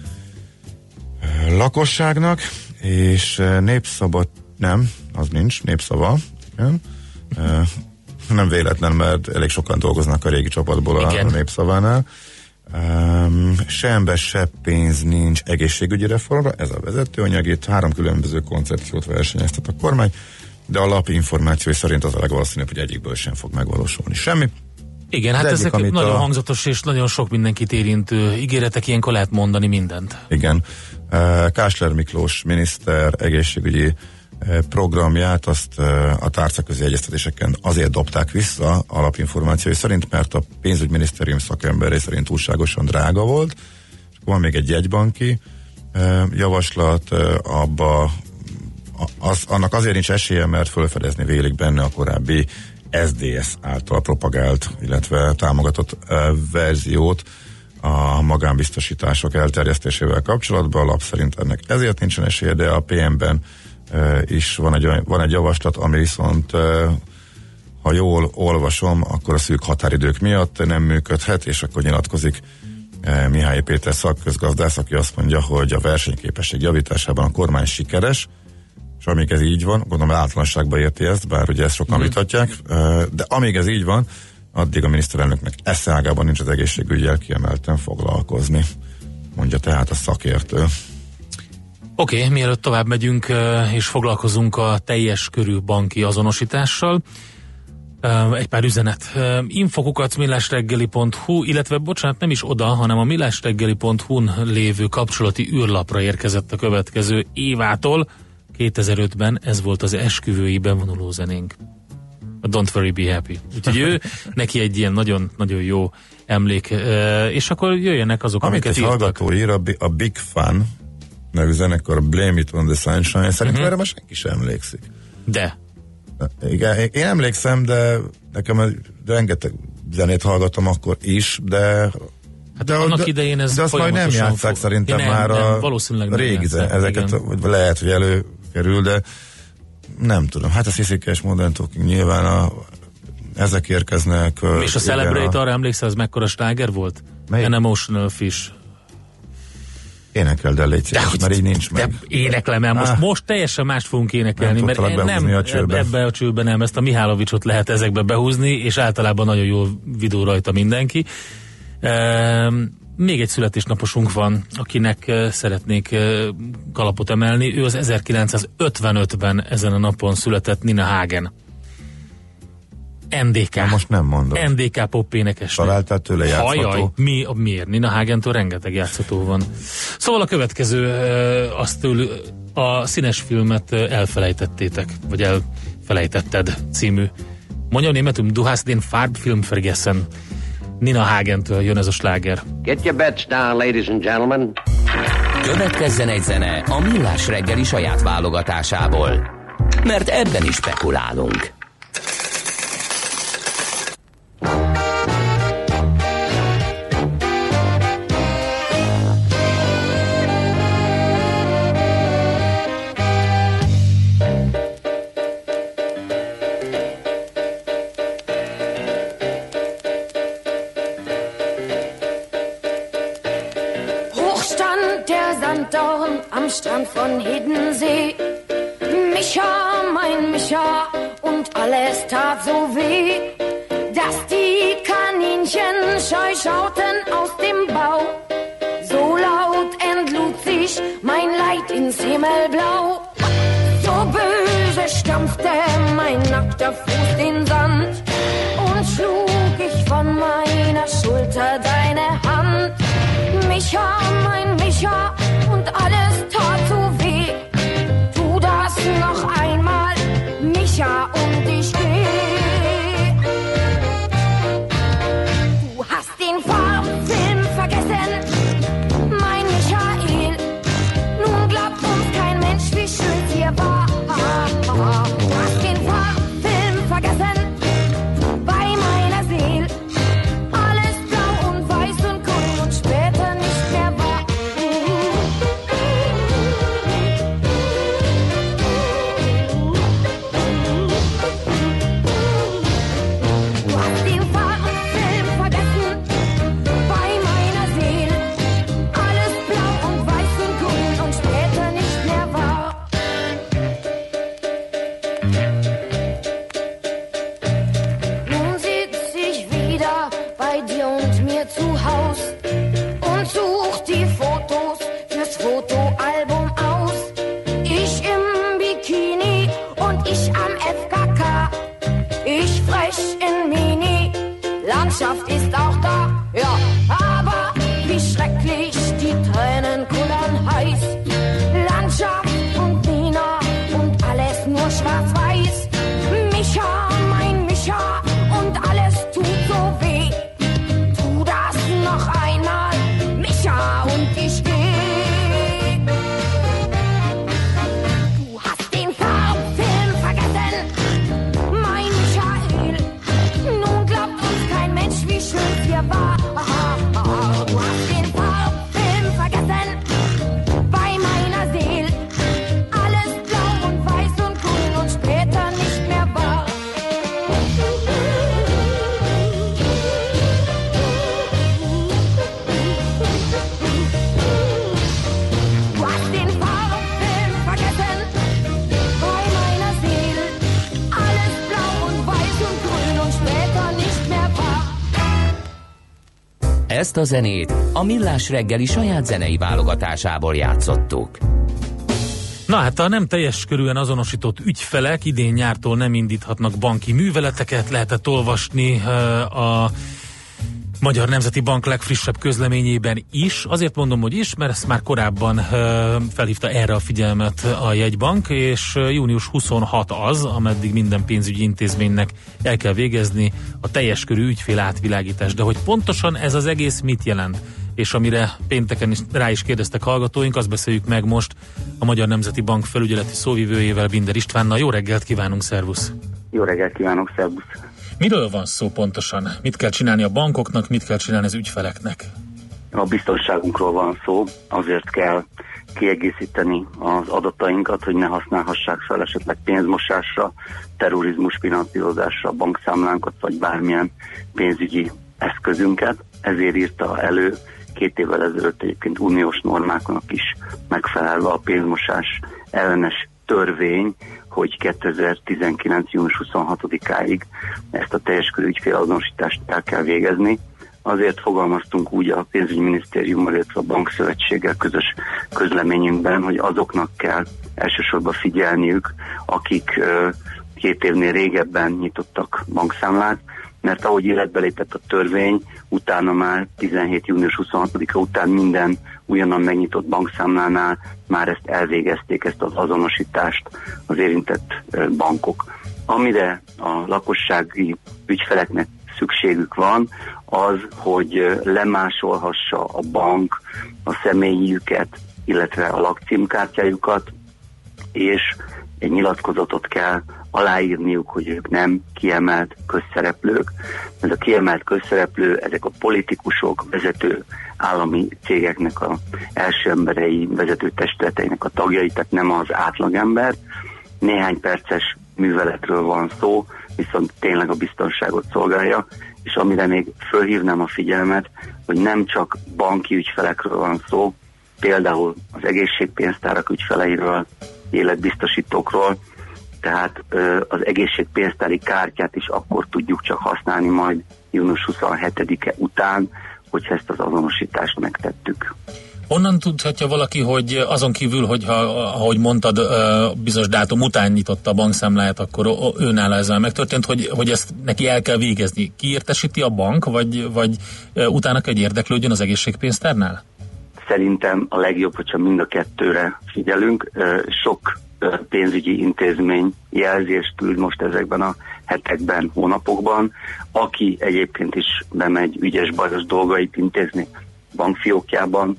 lakosságnak. És népszava, nem, az nincs, népszava, igen. E, nem véletlen, mert elég sokan dolgoznak a régi csapatból a, a népszavánál. E, se ember, se pénz nincs egészségügyi reformra, ez a vezetőanyag, itt három különböző koncepciót versenyeztet a kormány, de a lap információi szerint az a legvalószínűbb, hogy egyikből sem fog megvalósulni semmi. Igen, hát egyik, ezek nagyon a... hangzatos és nagyon sok mindenkit érintő ígéretek, ilyenkor lehet mondani mindent. Igen. Kásler Miklós miniszter egészségügyi programját azt a tárcaközi egyeztetéseken azért dobták vissza alapinformációi szerint, mert a pénzügyminisztérium szakemberei szerint túlságosan drága volt. És van még egy jegybanki javaslat, abba az, annak azért nincs esélye, mert felfedezni vélik benne a korábbi es zé dé es által propagált, illetve támogatott verziót a magánbiztosítások elterjesztésével kapcsolatban. A lap szerint ennek ezért nincsen esélye, de a pé em-ben e, is van egy, van egy javaslat, ami viszont e, ha jól olvasom, akkor a szűk határidők miatt nem működhet, és akkor nyilatkozik e, Mihály Péter szakközgazdász, aki azt mondja, hogy a versenyképesség javításában a kormány sikeres, és amíg ez így van, gondolom általánosságban érti ezt, bár ugye ezt sokan mm. vitatják, e, de amíg ez így van, addig a miniszterelnöknek esze ágában nincs az egészségügyel kiemelten foglalkozni, mondja tehát a szakértő. Oké, okay, mielőtt tovább megyünk és foglalkozunk a teljes körű banki azonosítással, egy pár üzenet. Infokukat millásreggeli pont hu, illetve bocsánat, nem is oda, hanem a millásreggeli pont hu-n lévő kapcsolati űrlapra érkezett a következő Évától. kétezer-ötben ez volt az esküvői bevonuló zenénk. A Don't Worry, Be Happy. Úgyhogy ő, neki egy ilyen nagyon, nagyon jó emlék, és akkor jöjjenek azok, amit amiket egy hallgató ír, a Big Fun nevű zenekar, Blame It on the Sunshine, szerintem uh-huh. erre már senki sem emlékszik. De? Igen, én emlékszem, de nekem rengeteg zenét hallgattam akkor is, de hát de annak idején ez de azt majd nem játsszák fog... nem, szerintem már nem, a valószínűleg régi zen, ezeket igen. Lehet, hogy előkerül, de nem tudom, hát a Sziszikes Modern Talking nyilván a, ezek érkeznek. És a Celebrate a... arra emlékszel, az mekkora sláger volt? Mely? An Emotional Fish. Énekeld el, légy szíves, mert így nincs meg. Éneklem el, most, ah, most teljesen mást fogunk énekelni, mert nem, a csőbe. ebbe a csőbe nem, ezt a Mihálovicsot lehet ezekbe behúzni, és általában nagyon jól vidó rajta mindenki. Ehm, még egy születésnaposunk van, akinek uh, szeretnék uh, kalapot emelni. Ő az ezerkilencszázötvenötben ezen a napon született Nina Hagen. en dé ká. Na most nem mondom. en dé ká pop énekesnő. Találtál tőle játszható? Hajaj, mi, miért? Nina Hagentől rengeteg játszható van. Szóval a következő, uh, azt tőlük, a színes filmet uh, elfelejtettétek, vagy elfelejtetted című. Mondja németül, du hast den Farbfilm vergessen. Nina Hagentől jön ez a sláger. Get your bets down, ladies and gentlemen. Következzen egy zene a Millás reggeli saját válogatásából, mert ebben is spekulálunk. Am Strand von Hiddensee. Micha, mein Micha, und alles tat so weh, dass die Kaninchen scheu schauten aus dem Bau. So laut entlud sich mein Leid ins Himmelblau. So böse stampfte mein nackter Fuß den Sand und schlug ich von meiner Schulter deine Hand. Micha, mein Micha, und alles tat so weh. Tu das noch einmal, Micha, und ich geh. Du hast den Farbfilm vergessen, mein Michael. Nun glaubt uns kein Mensch, wie schön es hier war. Du hast den Farbfilm vergessen, bei meiner Seele. Alles blau und weiß und grün und später nicht mehr wahr. Zu Haus und such die Fotos fürs Fotoalbum aus. Ich im Bikini und ich am F K K. Ich frech in Mini, Landschaft ist auch da. Ja, aber wie schrecklich die Tränen kullern heiß. Landschaft und Nina und alles nur schwarz-weiß. Micha, mein Micha, und alles tut so weh. Noch einmal, Micha, und ich geh. Du hast den Farbfilm vergessen, mein Michael. Nun glaubt uns kein Mensch, wie schön es hier war. Du hast den Farbfilm vergessen, bei meiner Seele. Alles blau und weiß und grün und später nicht mehr wahr. Ezt a zenét a Millás reggeli saját zenei válogatásából játszottuk. Na hát a nem teljes körűen azonosított ügyfelek idén nyártól nem indíthatnak banki műveleteket, lehetett olvasni a Magyar Nemzeti Bank legfrissebb közleményében is. Azért mondom, hogy is, mert ezt már korábban uh, felhívta erre a figyelmet a jegybank, és uh, június huszonhatodika az, ameddig minden pénzügyi intézménynek el kell végezni a teljes körű ügyfél átvilágítást. De hogy pontosan ez az egész mit jelent, és amire pénteken is, rá is kérdeztek hallgatóink, azt beszéljük meg most a Magyar Nemzeti Bank felügyeleti szóvivőjével, Binder Istvánnal. Jó reggelt kívánunk, szervusz! Jó reggelt kívánok, szervusz! Miről van szó pontosan? Mit kell csinálni a bankoknak, mit kell csinálni az ügyfeleknek? A biztonságunkról van szó, azért kell kiegészíteni az adatainkat, hogy ne használhassák fel esetleg pénzmosásra, terrorizmus finanszírozásra, bankszámlánkat, vagy bármilyen pénzügyi eszközünket. Ezért írta elő két évvel ezelőtt egyébként uniós normáknak is megfelelve a pénzmosás ellenes törvény, hogy kétezer-tizenkilenc. június huszonhatodikáig ezt a teljes körű ügyfélazonosítást el kell végezni. Azért fogalmaztunk úgy a pénzügyminisztériummal, illetve a bankszövetséggel közös közleményünkben, hogy azoknak kell elsősorban figyelniük, akik két évnél régebben nyitottak bankszámlát, mert ahogy életbe lépett a törvény, utána már tizenhét. június huszonhatodika után minden újonnan megnyitott bankszámlánál már ezt elvégezték, ezt az azonosítást az érintett bankok. Amire a lakossági ügyfeleknek szükségük van, az, hogy lemásolhassa a bank a személyüket, illetve a lakcímkártyájukat, és egy nyilatkozatot kell aláírniuk, hogy ők nem kiemelt közszereplők. Ez a kiemelt közszereplő, ezek a politikusok, vezető állami cégeknek az első emberei, vezető testületeinek a tagjai, tehát nem az átlagember. Néhány perces műveletről van szó, viszont tényleg a biztonságot szolgálja, és amire még fölhívnám a figyelmet, hogy nem csak banki ügyfelekről van szó, például az egészségpénztárak ügyfeleiről, életbiztosítókról, tehát ö, az egészségpénztári kártyát is akkor tudjuk csak használni majd június huszonhetedike után, hogyha ezt az azonosítást megtettük. Honnan tudhatja valaki, hogy azon kívül, hogyha, ahogy mondtad, bizonyos dátum után nyitotta a bankszámláját, akkor őnála ezzel megtörtént, hogy, hogy ezt neki el kell végezni? Kiértesíti a bank, vagy, vagy utána kell érdeklődjön az egészségpénztárnál? Szerintem a legjobb, hogyha mind a kettőre figyelünk. Sok pénzügyi intézmény jelzést küld most ezekben a hetekben, hónapokban. Aki egyébként is bemegy ügyes bajos dolgait intézni bankfiókjában,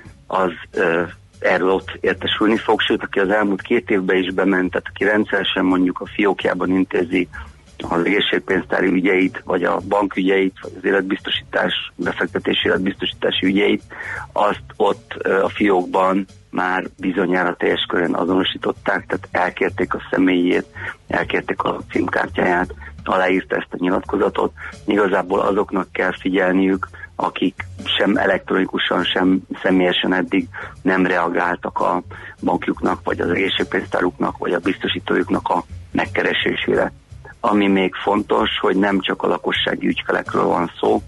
az uh, erről ott értesülni fog, sőt, aki az elmúlt két évben is bement, tehát aki rendszeresen mondjuk a fiókjában intézi az egészségpénztári ügyeit, vagy a bankügyeit, vagy az életbiztosítás, befektetési életbiztosítási ügyeit, azt ott uh, a fiókban már bizonyára teljes körön azonosították, tehát elkérték a személyét, elkérték a címkártyáját, aláírta ezt a nyilatkozatot. Igazából azoknak kell figyelniük, akik sem elektronikusan, sem személyesen eddig nem reagáltak a bankjuknak, vagy az egészségpénztáruknak, vagy a biztosítójuknak a megkeresésére. Ami még fontos, hogy nem csak a lakossági ügyfelekről van szó,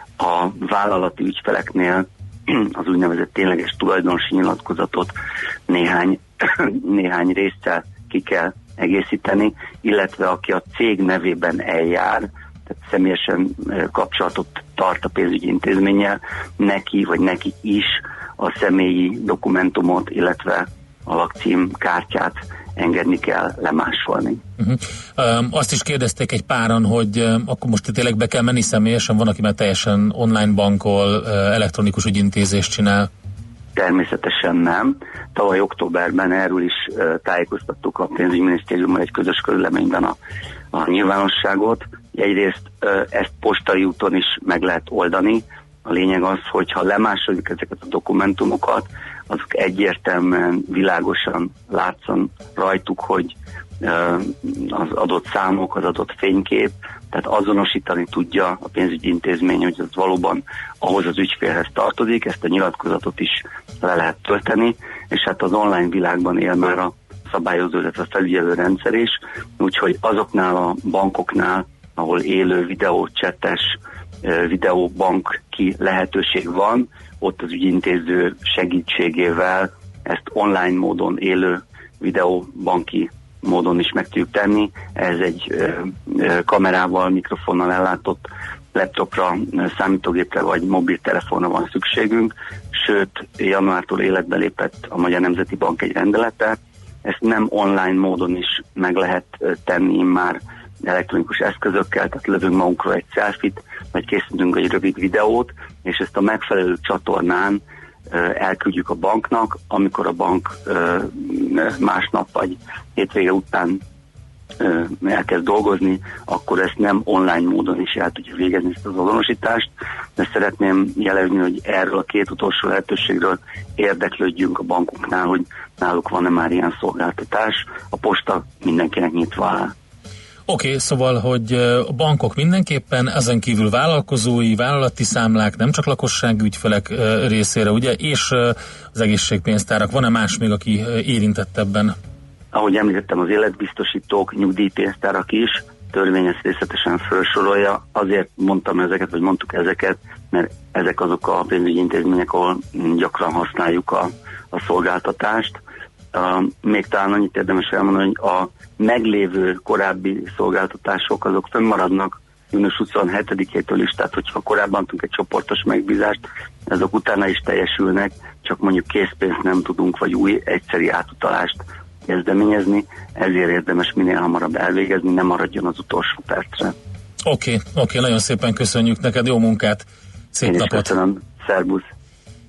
a vállalati ügyfeleknél az úgynevezett tényleges tulajdonosi nyilatkozatot néhány, néhány résszel ki kell egészíteni, illetve aki a cég nevében eljár, tehát személyesen kapcsolatot tart a pénzügyi intézménnyel, neki vagy neki is a személyi dokumentumot, illetve a lakcím kártyát engedni kell lemásolni. Uh-huh. Um, azt is kérdezték egy páran, hogy um, akkor most tényleg be kell menni személyesen, van, aki már teljesen online bankol, uh, elektronikus ügyintézést csinál? Természetesen nem. Tavaly októberben erről is uh, tájékoztattuk a pénzügyminisztériummal egy közös közleményben a, a nyilvánosságot. Egyrészt uh, ezt postai úton is meg lehet oldani. A lényeg az, hogy ha lemásoljuk ezeket a dokumentumokat, azok egyértelműen, világosan látszon rajtuk, hogy uh, az adott számok, az adott fénykép, tehát azonosítani tudja a pénzügyi intézmény, hogy az valóban ahhoz az ügyfélhez tartozik, ezt a nyilatkozatot is le lehet tölteni, és hát az online világban él már a szabályozó, illetve a felügyelő rendszer is, úgyhogy azoknál a bankoknál, ahol élő videó, csetes, videóbank ki lehetőség van, ott az ügyintéző segítségével ezt online módon, élő videóbanki módon is meg tudjuk tenni. Ez egy ö, ö, kamerával, mikrofonnal ellátott laptopra, számítógépre vagy mobiltelefonra van szükségünk, sőt januártól életbe lépett a Magyar Nemzeti Bank egy rendelete, ezt nem online módon is meg lehet tenni már elektronikus eszközökkel, tehát lövünk magunkról egy selfit, vagy készítünk egy rövid videót, és ezt a megfelelő csatornán ö, elküldjük a banknak, amikor a bank ö, másnap vagy hétvége után ö, elkezd dolgozni, akkor ezt nem online módon is el tudja végezni ezt az azonosítást, de szeretném jelezni, hogy erről a két utolsó lehetőségről érdeklődjünk a bankoknál, hogy náluk van-e már ilyen szolgáltatás. A posta mindenkinek nyitva áll. Oké, okay, szóval, hogy a bankok mindenképpen, ezen kívül vállalkozói, vállalati számlák, nem csak lakossági ügyfelek részére, ugye, és az egészségpénztárak. Van-e más még, aki érintett ebben? Ahogy említettem, az életbiztosítók, nyugdíjpénztárak is, törvényes részletesen felsorolja. Azért mondtam ezeket, vagy mondtuk ezeket, mert ezek azok a pénzügyi intézmények, ahol gyakran használjuk a, a szolgáltatást. Uh, még talán annyit érdemes elmondani, hogy a meglévő korábbi szolgáltatások azok fönnmaradnak június huszonhetedikétől is, tehát hogyha korábban tudunk egy csoportos megbízást, azok utána is teljesülnek, csak mondjuk készpénzt nem tudunk, vagy új egyszeri átutalást kezdeményezni, ezért érdemes minél hamarabb elvégezni, nem maradjon az utolsó percre. Oké, okay, oké, okay, nagyon szépen köszönjük neked, jó munkát, szép Én napot! Köszönöm, szervusz!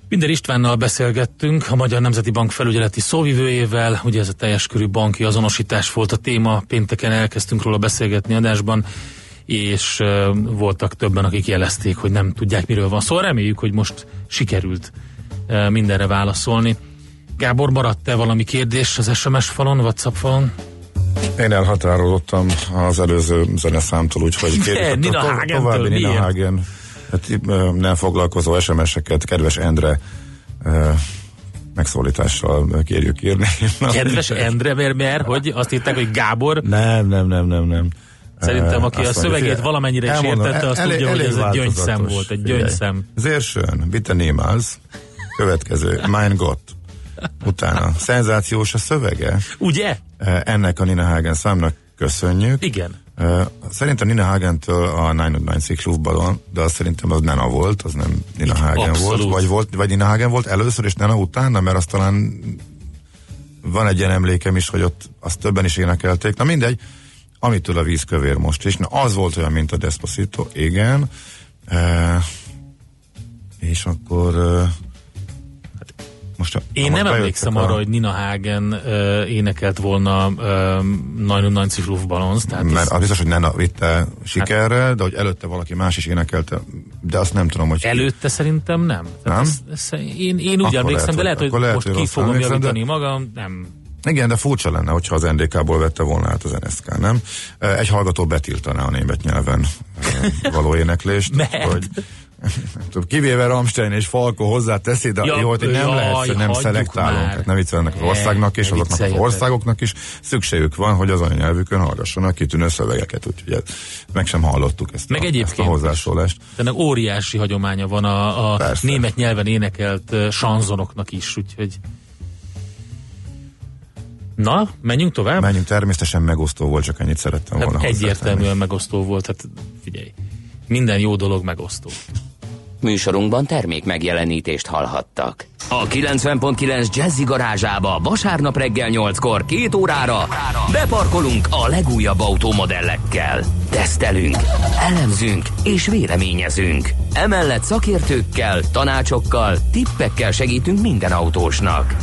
Binder Istvánnal beszélgettünk, a Magyar Nemzeti Bank felügyeleti szóvivőjével, ugye ez a teljes körű banki azonosítás volt a téma, pénteken elkezdtünk róla beszélgetni adásban, és uh, voltak többen, akik jelezték, hogy nem tudják, miről van szó. Szóval reméljük, hogy most sikerült uh, mindenre válaszolni. Gábor, maradt-e valami kérdés az es em es falon, WhatsApp falon? Én elhatárolottam az előző zeneszámtól, úgyhogy kérjük Nina to- Hagentől, további Nina miért? Hagen hát, nem foglalkozó es em es-eket, kedves Endre uh, megszólítással kérjük írni. Kedves Endre, mert, mert hogy azt hitták, hogy Gábor? Nem, nem, nem, nem, nem. Szerintem, aki Azt a szövegét mondja, valamennyire is elmondom, értette, azt elég, tudja, hogy elég ez egy gyöngyszem változatos. volt, egy Figyelj. gyöngyszem. Sehr schön, bitte niemals. Következő, mein Gott. Utána, szenzációs a szövege. Ugye? Ennek a Nina Hagen számnak köszönjük. Igen. Szerintem Nina Hagentől a kilenc nulla kilenc klubban, de az szerintem az Nena volt, az nem Nina Igen, Hagen abszolút. volt, vagy volt, vagy Nina Hagen volt először és Nena utána, mert azt talán van egy ilyen emlékem is, hogy ott azt többen is énekelték. Na mindegy, amitől a víz kövér most is. Na az volt olyan, mint a Despacito, igen. E, és akkor e, most a, Én nem emlékszem a... arra, hogy Nina Hagen uh, énekelt volna uh, kilenc nulla kilenc Luftballons. Mert ez... az biztos, hogy Nena vitte sikerrel, hát... de hogy előtte valaki más is énekelte, de azt nem tudom, hogy... Előtte szerintem nem. Nem? Ez, ez, én, én úgy akkor emlékszem, lehet, de lehet, hogy lehet, most hogy ki fogom javítani de... magam, nem. Igen, de furcsa lenne, hogyha az en dé ká-ból vette volna át az en es ká, nem? Egy hallgató betiltaná a német nyelven való éneklést. hogy kivéve Rammstein és Falko hozzáteszi, de ja, jó, hogy nem jaj, lehet, hogy nem szelektálunk. Hát nem viccelnek az országnak és azoknak az országoknak is. Szükségük van, hogy az anyanyelvükön hallgassanak kitűnő szövegeket, úgyhogy meg sem hallottuk ezt, meg a, ezt a hozzászólást. De óriási hagyománya van a, a német nyelven énekelt uh, sanzonoknak is, úgyhogy na, menjünk tovább? Menjünk, természetesen megosztó volt, csak ennyit szerettem volna hát egyértelműen megosztó volt, hát figyelj, minden jó dolog megosztó. Műsorunkban termék megjelenítést hallhattak. A kilencven pont kilenc Jazzy garázsába vasárnap reggel nyolckor két órára beparkolunk a legújabb autómodellekkel. Tesztelünk, elemzünk és véleményezünk. Emellett szakértőkkel, tanácsokkal, tippekkel segítünk minden autósnak.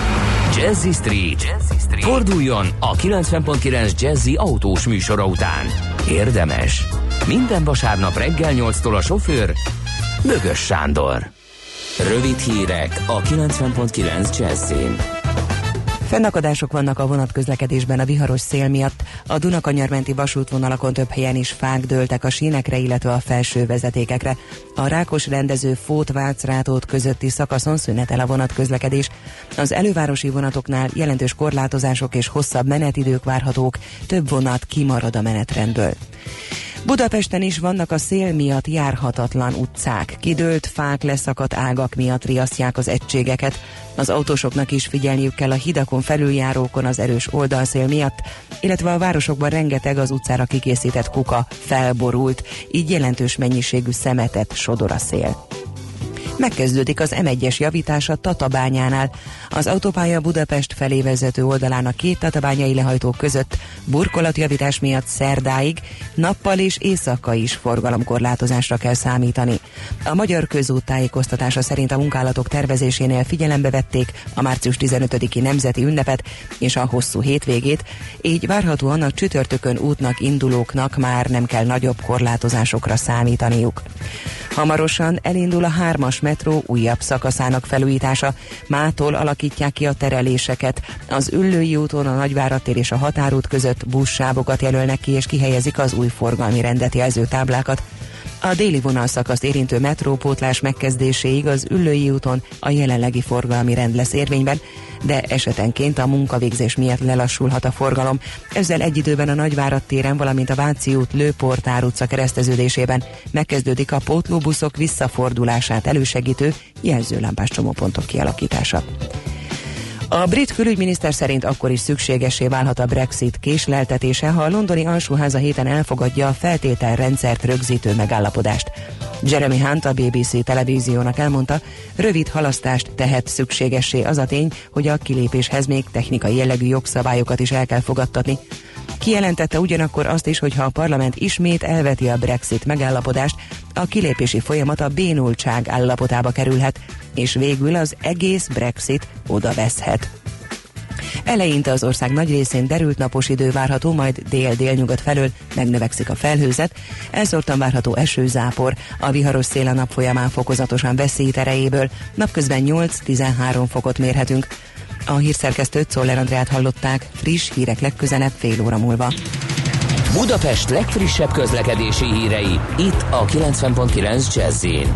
Jazzy Street. Jazzy Street. Forduljon a kilencven pont kilenc Jazzy autós műsora után. Érdemes. Minden vasárnap reggel nyolctól a sofőr Bögös Sándor. Rövid hírek a kilencven pont kilenc Jazzyn. Fennakadások vannak a vonatközlekedésben a viharos szél miatt. A Dunakanyar-menti vasútvonalakon több helyen is fák dőltek a sínekre, illetve a felső vezetékekre. A Rákos rendező Fót-Vácrátót közötti szakaszon szünetel a vonatközlekedés. Az elővárosi vonatoknál jelentős korlátozások és hosszabb menetidők várhatók, több vonat kimarad a menetrendből. Budapesten is vannak a szél miatt járhatatlan utcák. Kidőlt fák, leszakadt ágak miatt riasztják az egységeket. Az autósoknak is figyelniük kell a hidakon, felüljárókon az erős oldalszél miatt, illetve a városokban rengeteg az utcára kikészített kuka felborult, így jelentős mennyiségű szemetet sodor a szél. Megkezdődik az em egyes javítása Tatabányánál. Az autópálya Budapest felé vezető oldalán a két tatabányai lehajtó között burkolatjavítás miatt szerdáig nappal és éjszaka is forgalomkorlátozásra kell számítani. A Magyar Közút tájékoztatása szerint a munkálatok tervezésénél figyelembe vették a március tizenötödiki nemzeti ünnepet és a hosszú hétvégét, így várhatóan a csütörtökön útnak indulóknak már nem kell nagyobb korlátozásokra számítaniuk. Hamarosan elindul a hármas metró újabb szakaszának felújítása. Mától alakítják ki a tereléseket. Az Üllői úton a Nagyvárad tér és a Határút között buszsávokat jelölnek ki, és kihelyezik az új forgalmi rendet jelző táblákat. A déli vonalszakaszt érintő metrópótlás megkezdéséig az Üllői úton a jelenlegi forgalmi rend lesz érvényben, de esetenként a munkavégzés miatt lelassulhat a forgalom. Ezzel egy időben a Nagyvárad téren, valamint a Váci út, Lőportár utca kereszteződésében megkezdődik a pótlóbuszok visszafordulását elősegítő jelzőlámpás csomópontok kialakítása. A brit külügyminiszter szerint akkor is szükségessé válhat a Brexit késleltetése, ha a londoni alsóháza héten elfogadja a feltételrendszert rögzítő megállapodást. Jeremy Hunt a bé bé cé televíziónak elmondta, rövid halasztást tehet szükségessé az a tény, hogy a kilépéshez még technikai jellegű jogszabályokat is el kell fogadtatni. Kijelentette ugyanakkor azt is, hogy ha a parlament ismét elveti a Brexit megállapodást, a kilépési folyamat a bénultság állapotába kerülhet. és végül az egész Brexit oda veszhet. Eleinte az ország nagy részén derült napos idő várható, majd dél-délnyugat felől megnövekszik a felhőzet, elszórtan várható esőzápor, a viharos szél a nap folyamán fokozatosan veszít erejéből, napközben nyolc-tizenhárom fokot mérhetünk. A hírszerkesztőt, Czoller Andreát hallották, friss hírek legközelebb fél óra múlva. Budapest legfrissebb közlekedési hírei, itt a kilencven pont kilenc Jazz-in.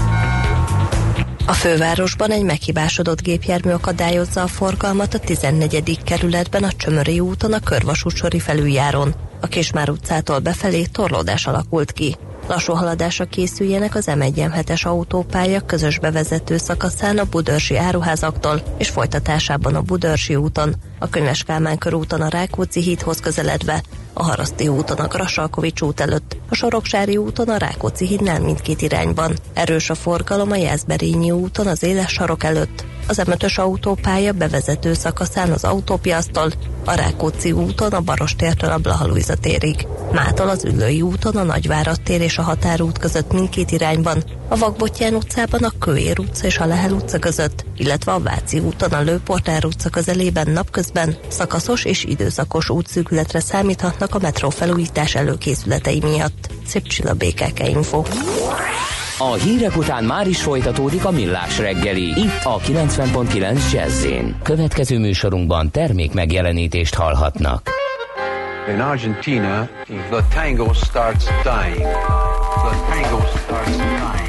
A fővárosban egy meghibásodott gépjármű akadályozza a forgalmat a tizennegyedik kerületben a Csömöri úton a körvasútsori felüljáron. A Kismár utcától befelé torlódás alakult ki. Lassú haladásra készüljenek az M egy M hetes autópálya közös bevezető szakaszán a Budörsi áruházaktól és folytatásában a Budörsi úton, a Könyves Kálmán körúton a Rákóczi hídhoz közeledve, a Haraszti úton a Grassalkovich út előtt, a Soroksári úton a Rákóczi hídnál mindkét irányban. Erős a forgalom a Jászberényi úton az Éles sarok előtt, az M ötös autópálya bevezető szakaszán az Autópiasztól, a Rákóczi úton a Barostértől a Blaha Lujza térig. Mától az Üllői úton a Nagyvárad tér és a Határút között mindkét irányban, a Vakbottyán utcában a Kőér utca és a Lehel utca között, illetve a Váci úton a Lőportár utca közelében napközben szakaszos és időszakos útszűkületre számíthatnak a metró felújítás előkészületei miatt. Szép Csilla, bé ká ká Info. A hírek után már is folytatódik a Millás reggeli, itt a kilencven pont kilenc Jazz-in. Következő műsorunkban termék megjelenítést hallhatnak. In Argentina, the tango starts dying. The tango starts dying.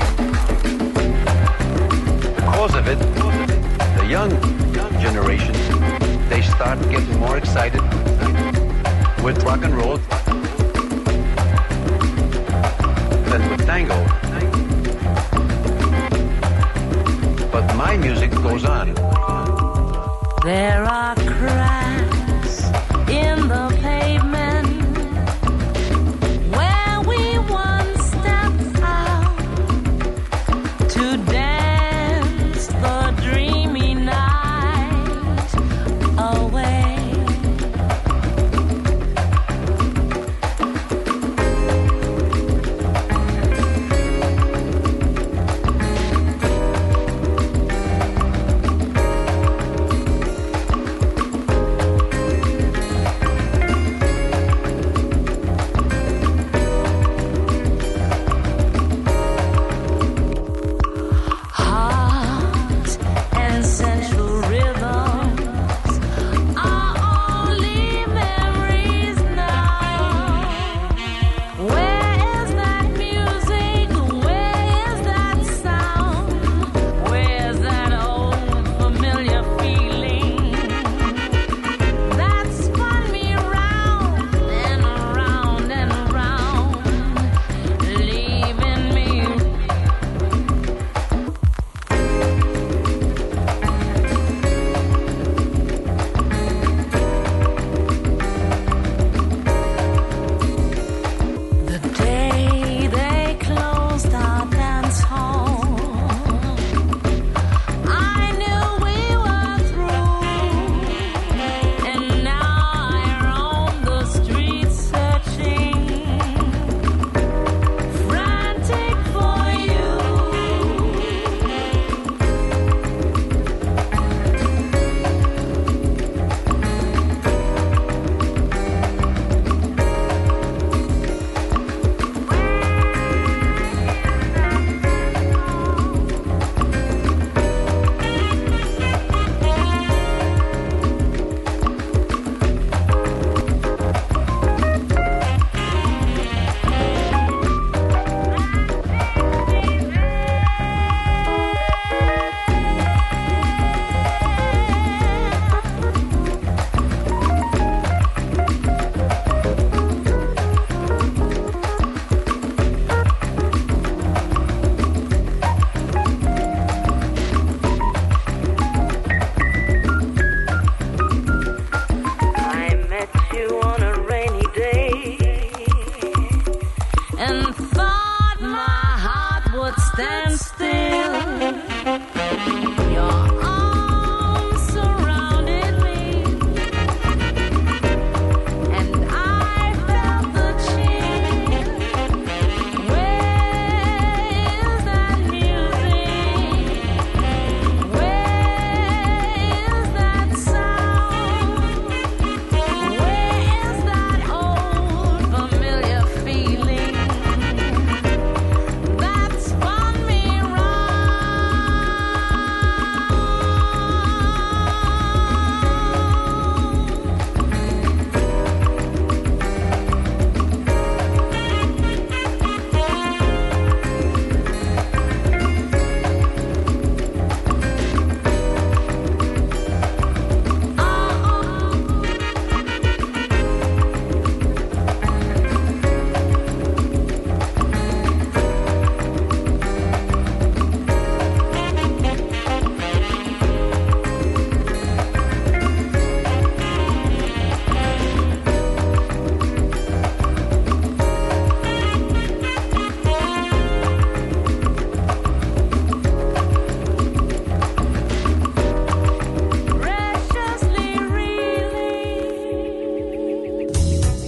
Because of it, the young, young generations, they start getting more excited with rock and roll than with tango. But my music goes on. There are cracks in the pavement where we once stepped out to dance the dreamy night away.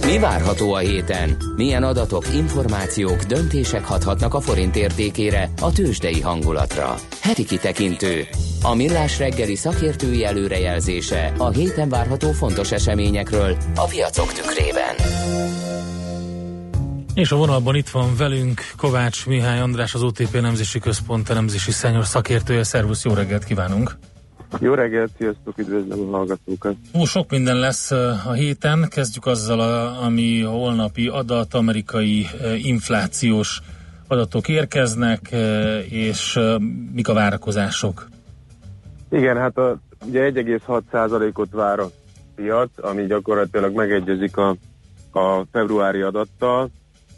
Mi várható a héten? Milyen adatok, információk, döntések hathatnak a forint értékére, a tőzsdei hangulatra? Heti kitekintő. A Millás reggeli szakértői előrejelzése a héten várható fontos eseményekről a piacok tükrében. És a vonalban itt van velünk Kovács Mihály András, az o té pé Elemzési Központ elemzési senior szakértője. Szervusz, jó reggelt kívánunk! Jó reggelt, sziasztok, üdvözlöm a hallgatókat! Ó, sok minden lesz a héten, kezdjük azzal, a, ami a holnapi adat, amerikai inflációs adatok érkeznek, és mik a várakozások? Igen, hát a, ugye egy egész hat százalékot vár a piac, ami gyakorlatilag megegyezik a, a februári adattal.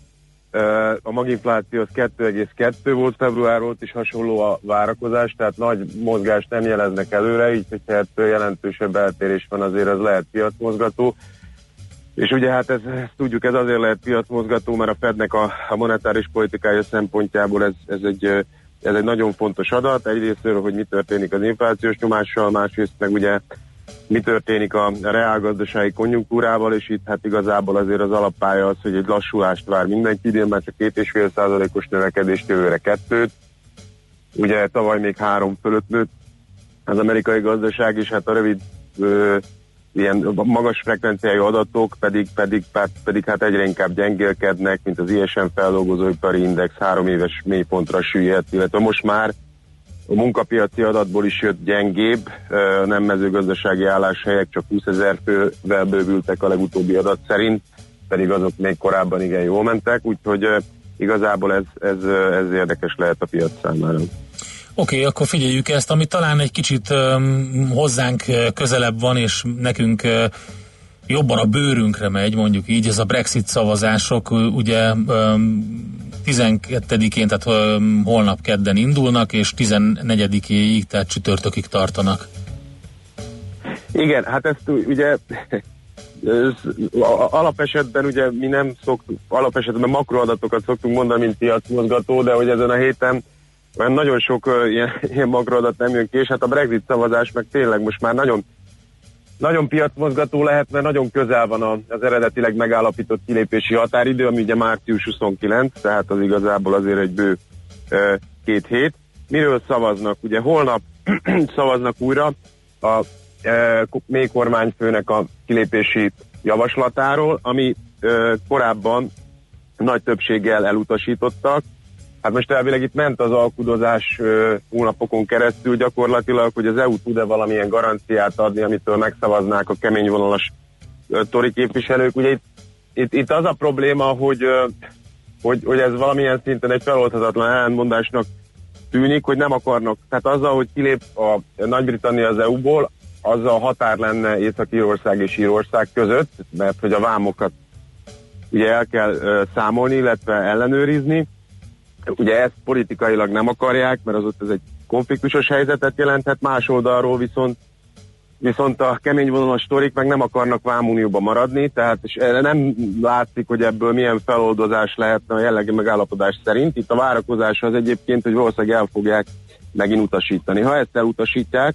A maginfláció az kettő egész kettő volt február óta, is hasonló a várakozás, tehát nagy mozgást nem jeleznek előre, így hogyha ettől jelentősebb eltérés van, azért ez lehet piacmozgató. És ugye hát ez, ezt tudjuk, ez azért lehet piacmozgató, mert a Fednek a, a monetáris politikája szempontjából ez, ez, egy, ez egy nagyon fontos adat. Egyrésztről, hogy mi történik az inflációs nyomással, másrészt meg ugye mi történik a reálgazdasági konjunktúrával, és itt hát igazából azért az alappálya az, hogy egy lassulást vár mindenki, idén már csak két egész öt százalékos növekedést, jövőre kettőt. Ugye tavaly még három fölött nőtt az amerikai gazdaság, és hát a rövid ö, ilyen magas frekvenciájú adatok pedig, pedig, pedig, pedig hát egyre inkább gyengélkednek, mint az i es em feldolgozóipari index három éves mélypontra süllyedt, illetve most már a munkapiaci adatból is jött gyengébb, nem mezőgazdasági álláshelyek, csak húszezer fővel bővültek a legutóbbi adat szerint, pedig azok még korábban igen jól mentek, úgyhogy igazából ez, ez, ez érdekes lehet a piac számára. Oké, okay, akkor figyeljük ezt, ami talán egy kicsit um, hozzánk közelebb van, és nekünk uh, jobban a bőrünkre megy, mondjuk így, ez a Brexit szavazások, ugye um, tizenkettedikén, tehát um, holnap kedden indulnak, és tizennegyedikéig, tehát csütörtökig tartanak. Igen, hát ezt ugye ez, alapesetben ugye mi nem szoktunk, alapesetben makroadatokat szoktunk mondani, mint piacmozgató, de hogy ezen a héten mert nagyon sok uh, ilyen, ilyen makroadat nem jön ki, és hát a Brexit szavazás meg tényleg most már nagyon Nagyon piacmozgató lehet, mert nagyon közel van az eredetileg megállapított kilépési határidő, ami ugye március huszonkilenc, tehát az igazából azért egy bő e, két hét. Miről szavaznak? Ugye holnap szavaznak újra a e, mély kormányfőnek a kilépési javaslatáról, ami e, korábban nagy többséggel elutasítottak. Hát most elvileg itt ment az alkudozás uh, hónapokon keresztül gyakorlatilag, hogy az é u tud-e valamilyen garanciát adni, amitől megszavaznák a keményvonalas uh, tori képviselők. Ugye itt, itt, itt az a probléma, hogy, uh, hogy, hogy ez valamilyen szinten egy feloldhatatlan ellentmondásnak tűnik, hogy nem akarnak. Tehát azzal, hogy kilép a Nagy-Britannia az é u-ból, azzal határ lenne Észak-Írország és Írország között, mert hogy a vámokat ugye el kell uh, számolni, illetve ellenőrizni. Ugye ezt politikailag nem akarják, mert az ott ez egy konfliktusos helyzetet jelenthet, más oldalról viszont, viszont a keményvonalas sztorik meg nem akarnak vámunióba maradni, tehát és nem látszik, hogy ebből milyen feloldozás lehetne a jellegi megállapodás szerint. Itt a várakozás az egyébként, hogy valószínűleg el fogják megint utasítani. Ha ezt elutasítják,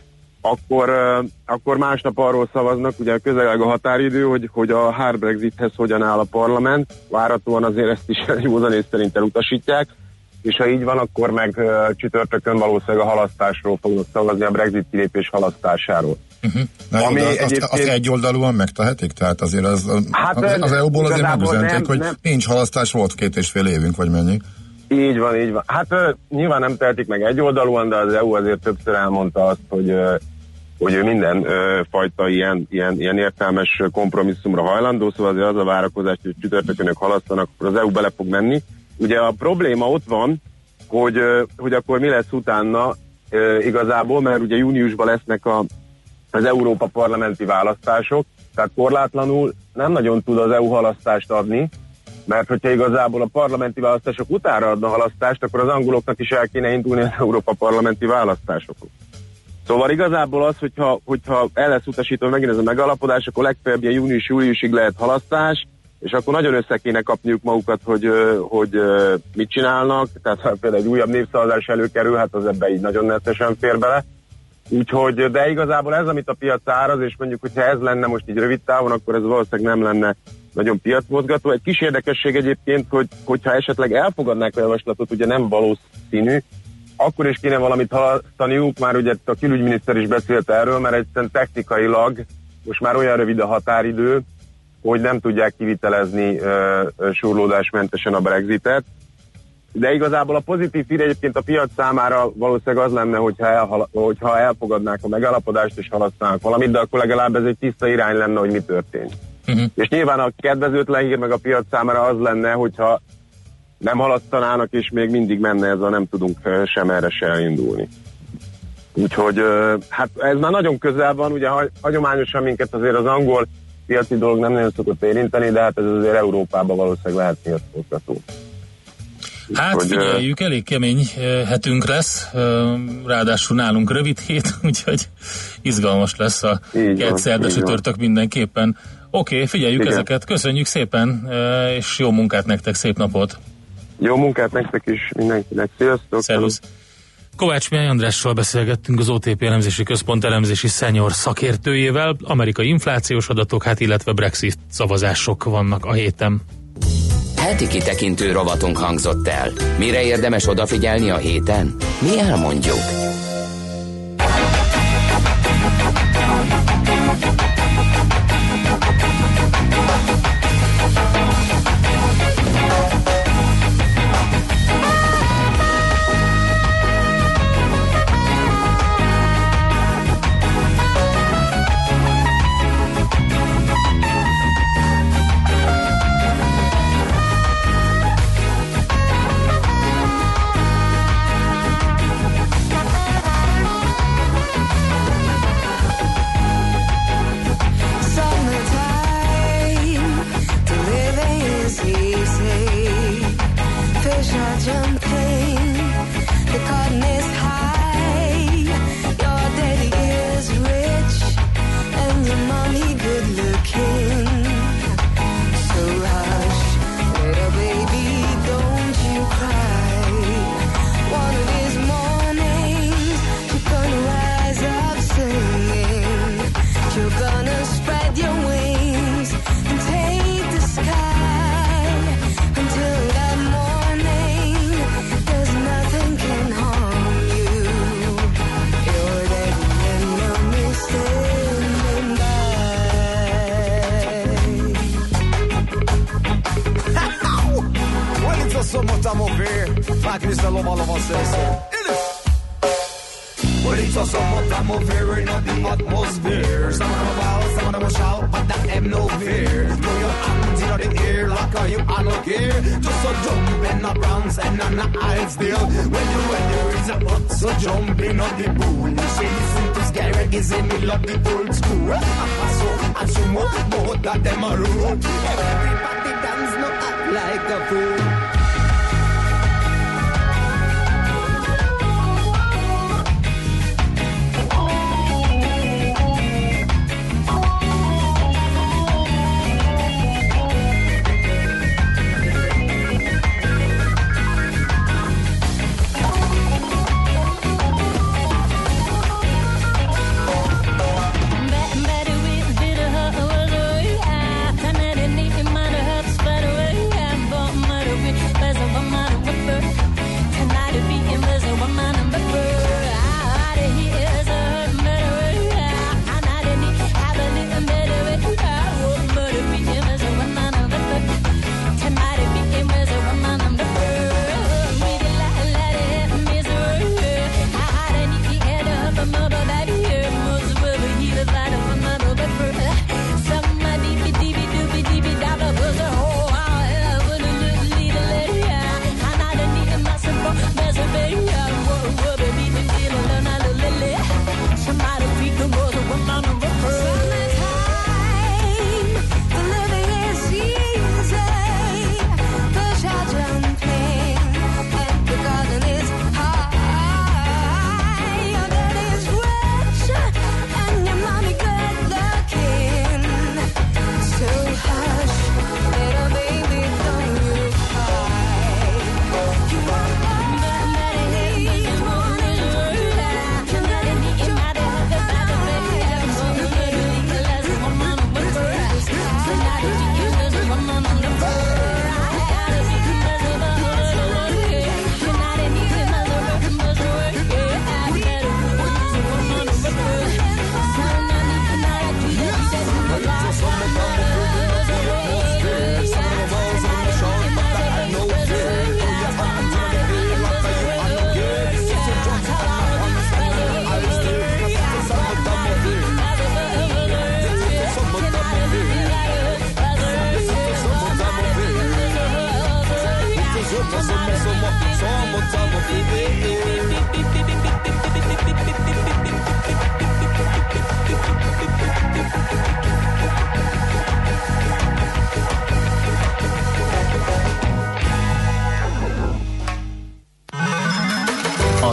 akkor, uh, akkor másnap arról szavaznak, ugye közeleg a határidő, hogy, hogy a hard Brexithez hogyan áll a parlament. Várhatóan azért ezt is józanész szerint elutasítják, és ha így van, akkor meg uh, csütörtökön valószínűleg a halasztásról fognak szavazni, a Brexit kilépés halasztásáról. Uh-huh. Na, Ami azt, egyébként... azt egyoldalúan megtehetik? Tehát azért az, hát, az, az é u-ból azért megüzenték, nem, hogy nem. nincs halasztás, volt két és fél évünk, vagy mennyi? Így van, így van. Hát uh, nyilván nem tehetik meg egyoldalúan, de az é u azért többször elmondta azt, hogy, uh, hogy ő minden uh, fajta ilyen, ilyen, ilyen értelmes kompromisszumra hajlandó, szóval azért az a várakozás, hogy csütörtökön ők halasztanak, akkor az é u bele fog menni. Ugye a probléma ott van, hogy, uh, hogy akkor mi lesz utána uh, igazából, mert ugye júniusban lesznek a, az Európa parlamenti választások, tehát korlátlanul nem nagyon tud az é u halasztást adni, mert hogyha igazából a parlamenti választások utánra adna halasztást, akkor az angoloknak is el kéne indulni az Európa parlamenti választásokon. Szóval igazából az, hogyha, hogyha el lesz utasítva megint ez a megalapodás, akkor legfeljebb ilyen június-júliusig lehet halasztás, és akkor nagyon össze kéne kapniuk magukat, hogy, hogy mit csinálnak, tehát ha például egy újabb népszavazás előkerül, hát az ebbe így nagyon neccesen fér bele. Úgyhogy, de igazából ez, amit a piac áraz, és mondjuk, hogyha ez lenne most így rövid távon, akkor ez valószínűleg nem lenne nagyon piacmozgató. Egy kis érdekesség egyébként, hogy, hogyha esetleg elfogadnák a javaslatot, ugye nem valószínű, akkor is kéne valamit halasztaniuk, már ugye a külügyminiszter is beszélt erről, mert egyszerűen technikailag most már olyan rövid a határidő, hogy nem tudják kivitelezni uh, surlódásmentesen a Brexitet. De igazából a pozitív hír egyébként a piac számára valószínűleg az lenne, hogyha, elhala, hogyha elfogadnák a megállapodást és halasztanak valamit, de akkor legalább ez egy tiszta irány lenne, hogy mi történt. Uh-huh. És nyilván a kedvezőtlen hír meg a piac számára az lenne, hogyha nem halasztanának, és még mindig menne ez a nem tudunk sem erre se elindulni. Úgyhogy hát ez már nagyon közel van, ugye hagyományosan minket azért az angol piaci dolog nem nagyon szokott érinteni, de hát ez azért Európában valószínűleg lehet piacmozgató. Hát hogy, figyeljük, elég kemény hetünk lesz, ráadásul nálunk rövid hét, úgyhogy izgalmas lesz a kedd szerda csütörtök mindenképpen. Oké, okay, figyeljük Igen. ezeket, köszönjük szépen, és jó munkát nektek, szép napot! Jó munkát nektek is, mindenkinek, sziasztok! Szervusz! Kovács Mihály Andrással beszélgettünk, az o té pé elemzési központ elemzési senior szakértőjével. Amerikai inflációs adatok, hát illetve Brexit szavazások vannak a héten. Heti kitekintő rovatunk hangzott el. Mire érdemes odafigyelni a héten? Mi elmondjuk. Better with bit of her,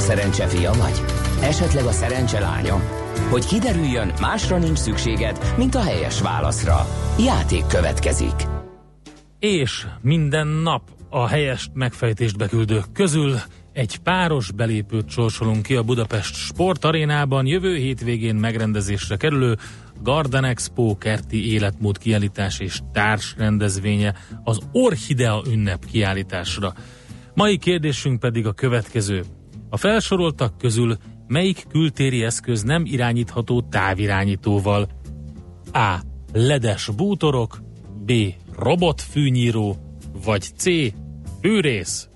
szerencse fia vagy? Esetleg a szerencse lánya? Hogy kiderüljön, másra nincs szükséged, mint a helyes válaszra. Játék következik. És minden nap a helyes megfejtést beküldők közül egy páros belépőt sorsolunk ki a Budapest Sportarénában jövő hétvégén megrendezésre kerülő Garden Expo kerti életmód kiállítás és társrendezvénye az Orchidea ünnep kiállításra. Mai kérdésünk pedig a következő. A felsoroltak közül melyik kültéri eszköz nem irányítható távirányítóval? A. Ledes bútorok, B. robotfűnyíró, vagy C. fűrész?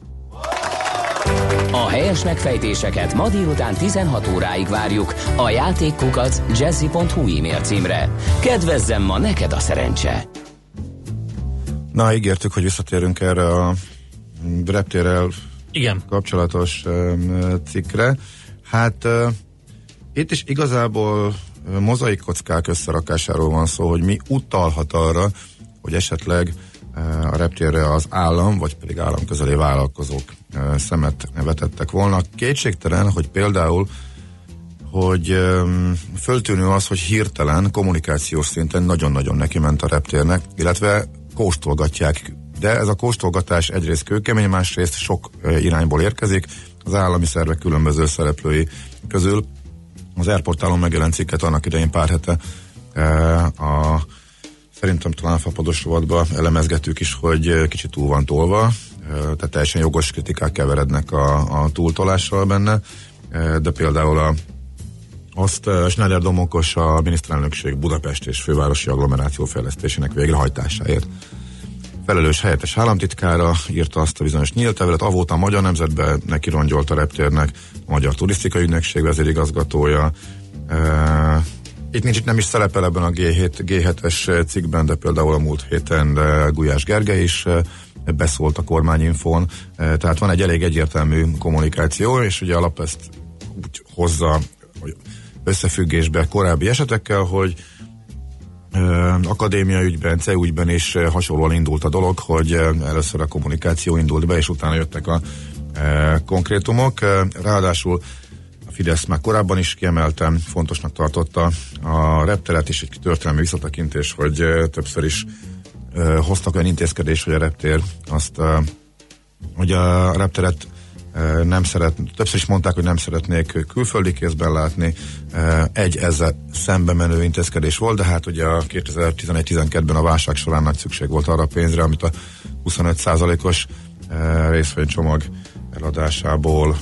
A helyes megfejtéseket ma délután tizenhat óráig várjuk a játékkukac jazzy pont hu e-mail címre. Kedvezzem ma neked a szerencse! Na, ígértük, hogy visszatérünk erre a reptérrel Igen. kapcsolatos um, cikkre. Hát uh, itt is igazából uh, mozaikkockák összerakásáról van szó, hogy mi utalhat arra, hogy esetleg uh, a reptérre az állam, vagy pedig államközeli vállalkozók uh, szemet vetettek volna. Kétségtelen, hogy például hogy um, föltűnő az, hogy hirtelen kommunikációs szinten nagyon-nagyon neki ment a reptérnek, illetve kóstolgatják, de ez a kóstolgatás egyrészt kőkemény, másrészt sok uh, irányból érkezik, az állami szervek különböző szereplői közül. Az Airportálon megjelent cikket annak idején pár hete uh, a szerintem talán a fapados rovatba elemezgetők is, hogy uh, kicsit túl van tolva, uh, tehát teljesen jogos kritikák keverednek a, a túltolással benne, uh, de például a azt uh, Schneider Domokos a miniszterelnökség Budapest és fővárosi agglomeráció fejlesztésének végrehajtásáért felelős helyettes államtitkára írta azt a bizonyos nyílt levelet. Avóta a Magyar Nemzetben neki rongyolt a reptérnek a Magyar Turisztikai Ügynökség vezérigazgatója. Uh, itt nincs, itt nem is szerepel ebben a gé hét, gé hetes cikkben, de például a múlt héten Gulyás Gergely is uh, beszólt a kormányinfón. Uh, tehát van egy elég egyértelmű kommunikáció, és ugye alap ezt úgy hozza összefüggésbe korábbi esetekkel, hogy Uh, akadémia ügyben, C E U ügyben is uh, hasonlóan indult a dolog, hogy uh, először a kommunikáció indult be, és utána jöttek a uh, konkrétumok. Uh, ráadásul a Fidesz már korábban is kiemeltem, fontosnak tartotta a repteret, és egy történelmi visszatekintés, hogy uh, többször is uh, hoztak olyan intézkedést, hogy a reptér azt, uh, hogy a repteret nem szeret, többször is mondták, hogy nem szeretnék külföldi kézben látni. Egy ezzel szembe menő intézkedés volt, de hát ugye a kétezer-tizenegy-tizenkettőben a válság során nagy szükség volt arra a pénzre, amit a huszonöt százalékos részvénycsomag eladásából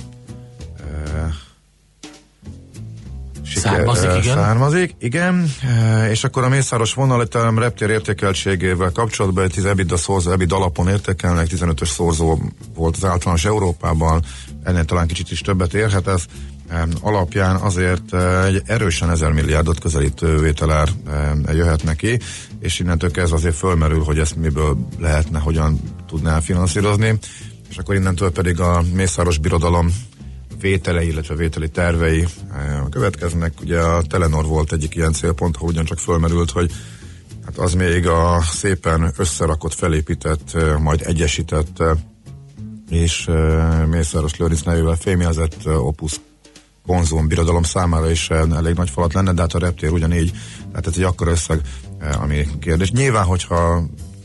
Származik, igen. Származik, igen. És akkor a mészáros vonal, itt a reptér értékeltségével kapcsolatban egy EBITDA szorzó, EBITDA alapon értékelnek, tizenötös szorzó volt az általános Európában, ennél talán kicsit is többet érhet ez. Alapján azért egy erősen ezer milliárdot közelítő vételár jöhet neki, és innentől kezdve azért fölmerül, hogy ezt miből lehetne, hogyan tudná finanszírozni, és akkor innentől pedig a mészáros birodalom vételei, illetve vételi tervei következnek. Ugye a Telenor volt egyik ilyen célpont, ha ugyancsak fölmerült, hogy hát az még a szépen összerakott, felépített, majd egyesített és Mészáros Lőrinc nevével fémjelzett Opus konzum birodalom számára is elég nagy falat lenne, de hát a reptér ugyanígy, tehát ez egy akkora összeg, ami kérdés. Nyilván, hogyha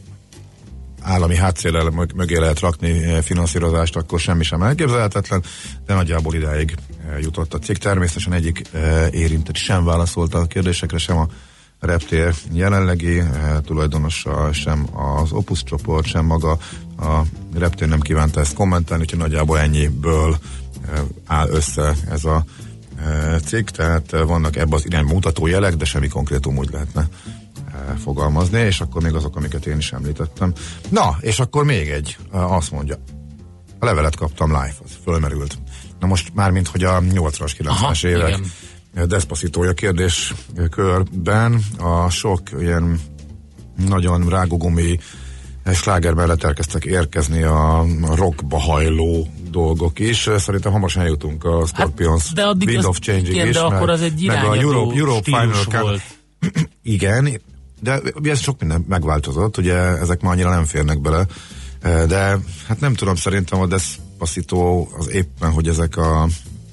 állami hátszéllel mögé lehet rakni finanszírozást, akkor semmi sem elképzelhetetlen, de nagyjából idáig jutott a cikk. Természetesen egyik érintett sem válaszolt a kérdésekre, sem a reptér jelenlegi tulajdonosa, sem az Opus csoport, sem maga a reptér nem kívánta ezt kommentálni, úgyhogy nagyjából ennyiből áll össze ez a cikk, tehát vannak ebben az irányba mutató jelek, de semmi konkrétum úgy lehetne fogalmazni, és akkor még azok, amiket én is említettem. Na, és akkor még egy, azt mondja, a levelet kaptam live, az fölmerült. Na most már, mint hogy a nyolcvanas, kilencvenes évek Despacitója kérdéskörben a sok ilyen nagyon rágógumi sláger mellett elkezdtek érkezni a rockba hajló dolgok is. Szerintem hamarosan eljutunk a Scorpions hát, Wind of Change-ig igen, is. de meg, akkor az egy irányadó Europe, Europe stílus Final volt. Igen, de ez sok minden megváltozott, ugye ezek már annyira nem férnek bele, de hát nem tudom, szerintem a Despacito az éppen, hogy ezek a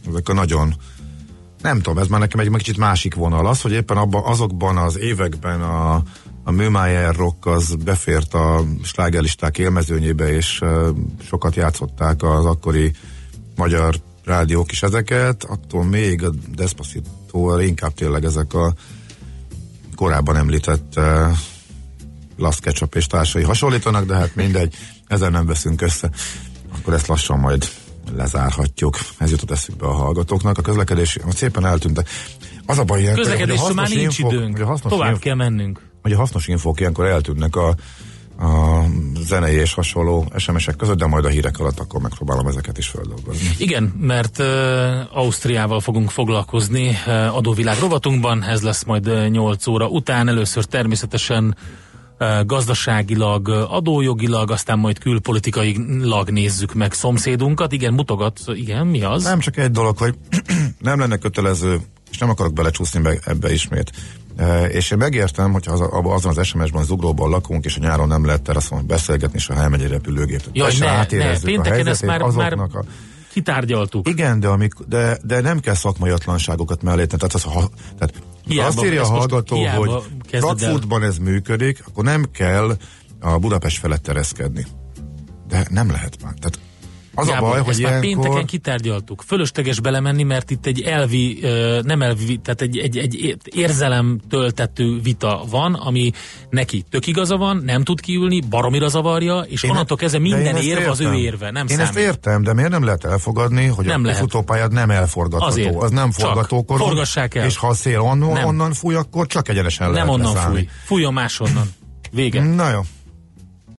ezek a nagyon, nem tudom, ez már nekem egy, egy kicsit másik vonal. Az, hogy éppen abban, azokban az években a, a Műmájer rock az befért a slágerlisták élmezőnyébe, és uh, sokat játszották az akkori magyar rádiók is ezeket, attól még a Despacito-val inkább tényleg ezek a korábban említett uh, Las Ketchup és társai hasonlítanak, de hát mindegy, ezzel nem veszünk össze. Akkor ezt lassan majd lezárhatjuk. Ez jutott eszükbe a hallgatóknak. A közlekedés szépen eltűntek. Az a baj ilyenkor, közlekedésről már nincs infok, időnk. Tovább info, kell mennünk. Hogy a hasznos infók ilyenkor eltűnnek a, a zenei és hasonló es em es-ek között, de majd a hírek alatt akkor megpróbálom ezeket is feldolgozni. Igen, mert uh, Ausztriával fogunk foglalkozni uh, adóvilág rovatunkban, ez lesz majd uh, nyolc óra után, először természetesen uh, gazdaságilag, adójogilag, aztán majd külpolitikailag nézzük meg szomszédunkat. Igen, mutogat, igen, mi az? Nem, csak egy dolog, hogy nem lenne kötelező, és nem akarok belecsúszni be, ebbe ismét. E, és én megértem, hogyha az, azon az es em es-ben, az ugróban lakunk, és a nyáron nem lehet teraszon beszélgetni, és ha elmegy egy repülőgép. Jaj, ne, ne, pénteken ezt már, már a... kitárgyaltuk. Igen, de, amik, de, de nem kell szakmaiatlanságokat mellé. Tehát, az, ha, tehát hiába, azt írja a hallgató, hogy Frankfurtban ez működik, akkor nem kell a Budapest felett tereszkedni. De nem lehet már. Tehát az Jából, a baj, hogy ilyenkor... ilyenkor... pénteken kitárgyaltuk. Fölösleges belemenni, mert itt egy elvi, nem elvi, tehát egy, egy, egy érzelem töltető vita van, ami neki tök igaza van, nem tud kiülni, baromira zavarja, és én onnantól kezdve minden érv az ő érve, nem Én számít. ezt értem, de miért nem lehet elfogadni, hogy nem a futópályád nem elforgatható, azért, az nem forgatókoron, forgassák el. És ha a szél onnan, onnan fúj, akkor csak egyenesen nem lehet onnan leszállni. fúj, fújjon máshonnan. Vége. Na jó.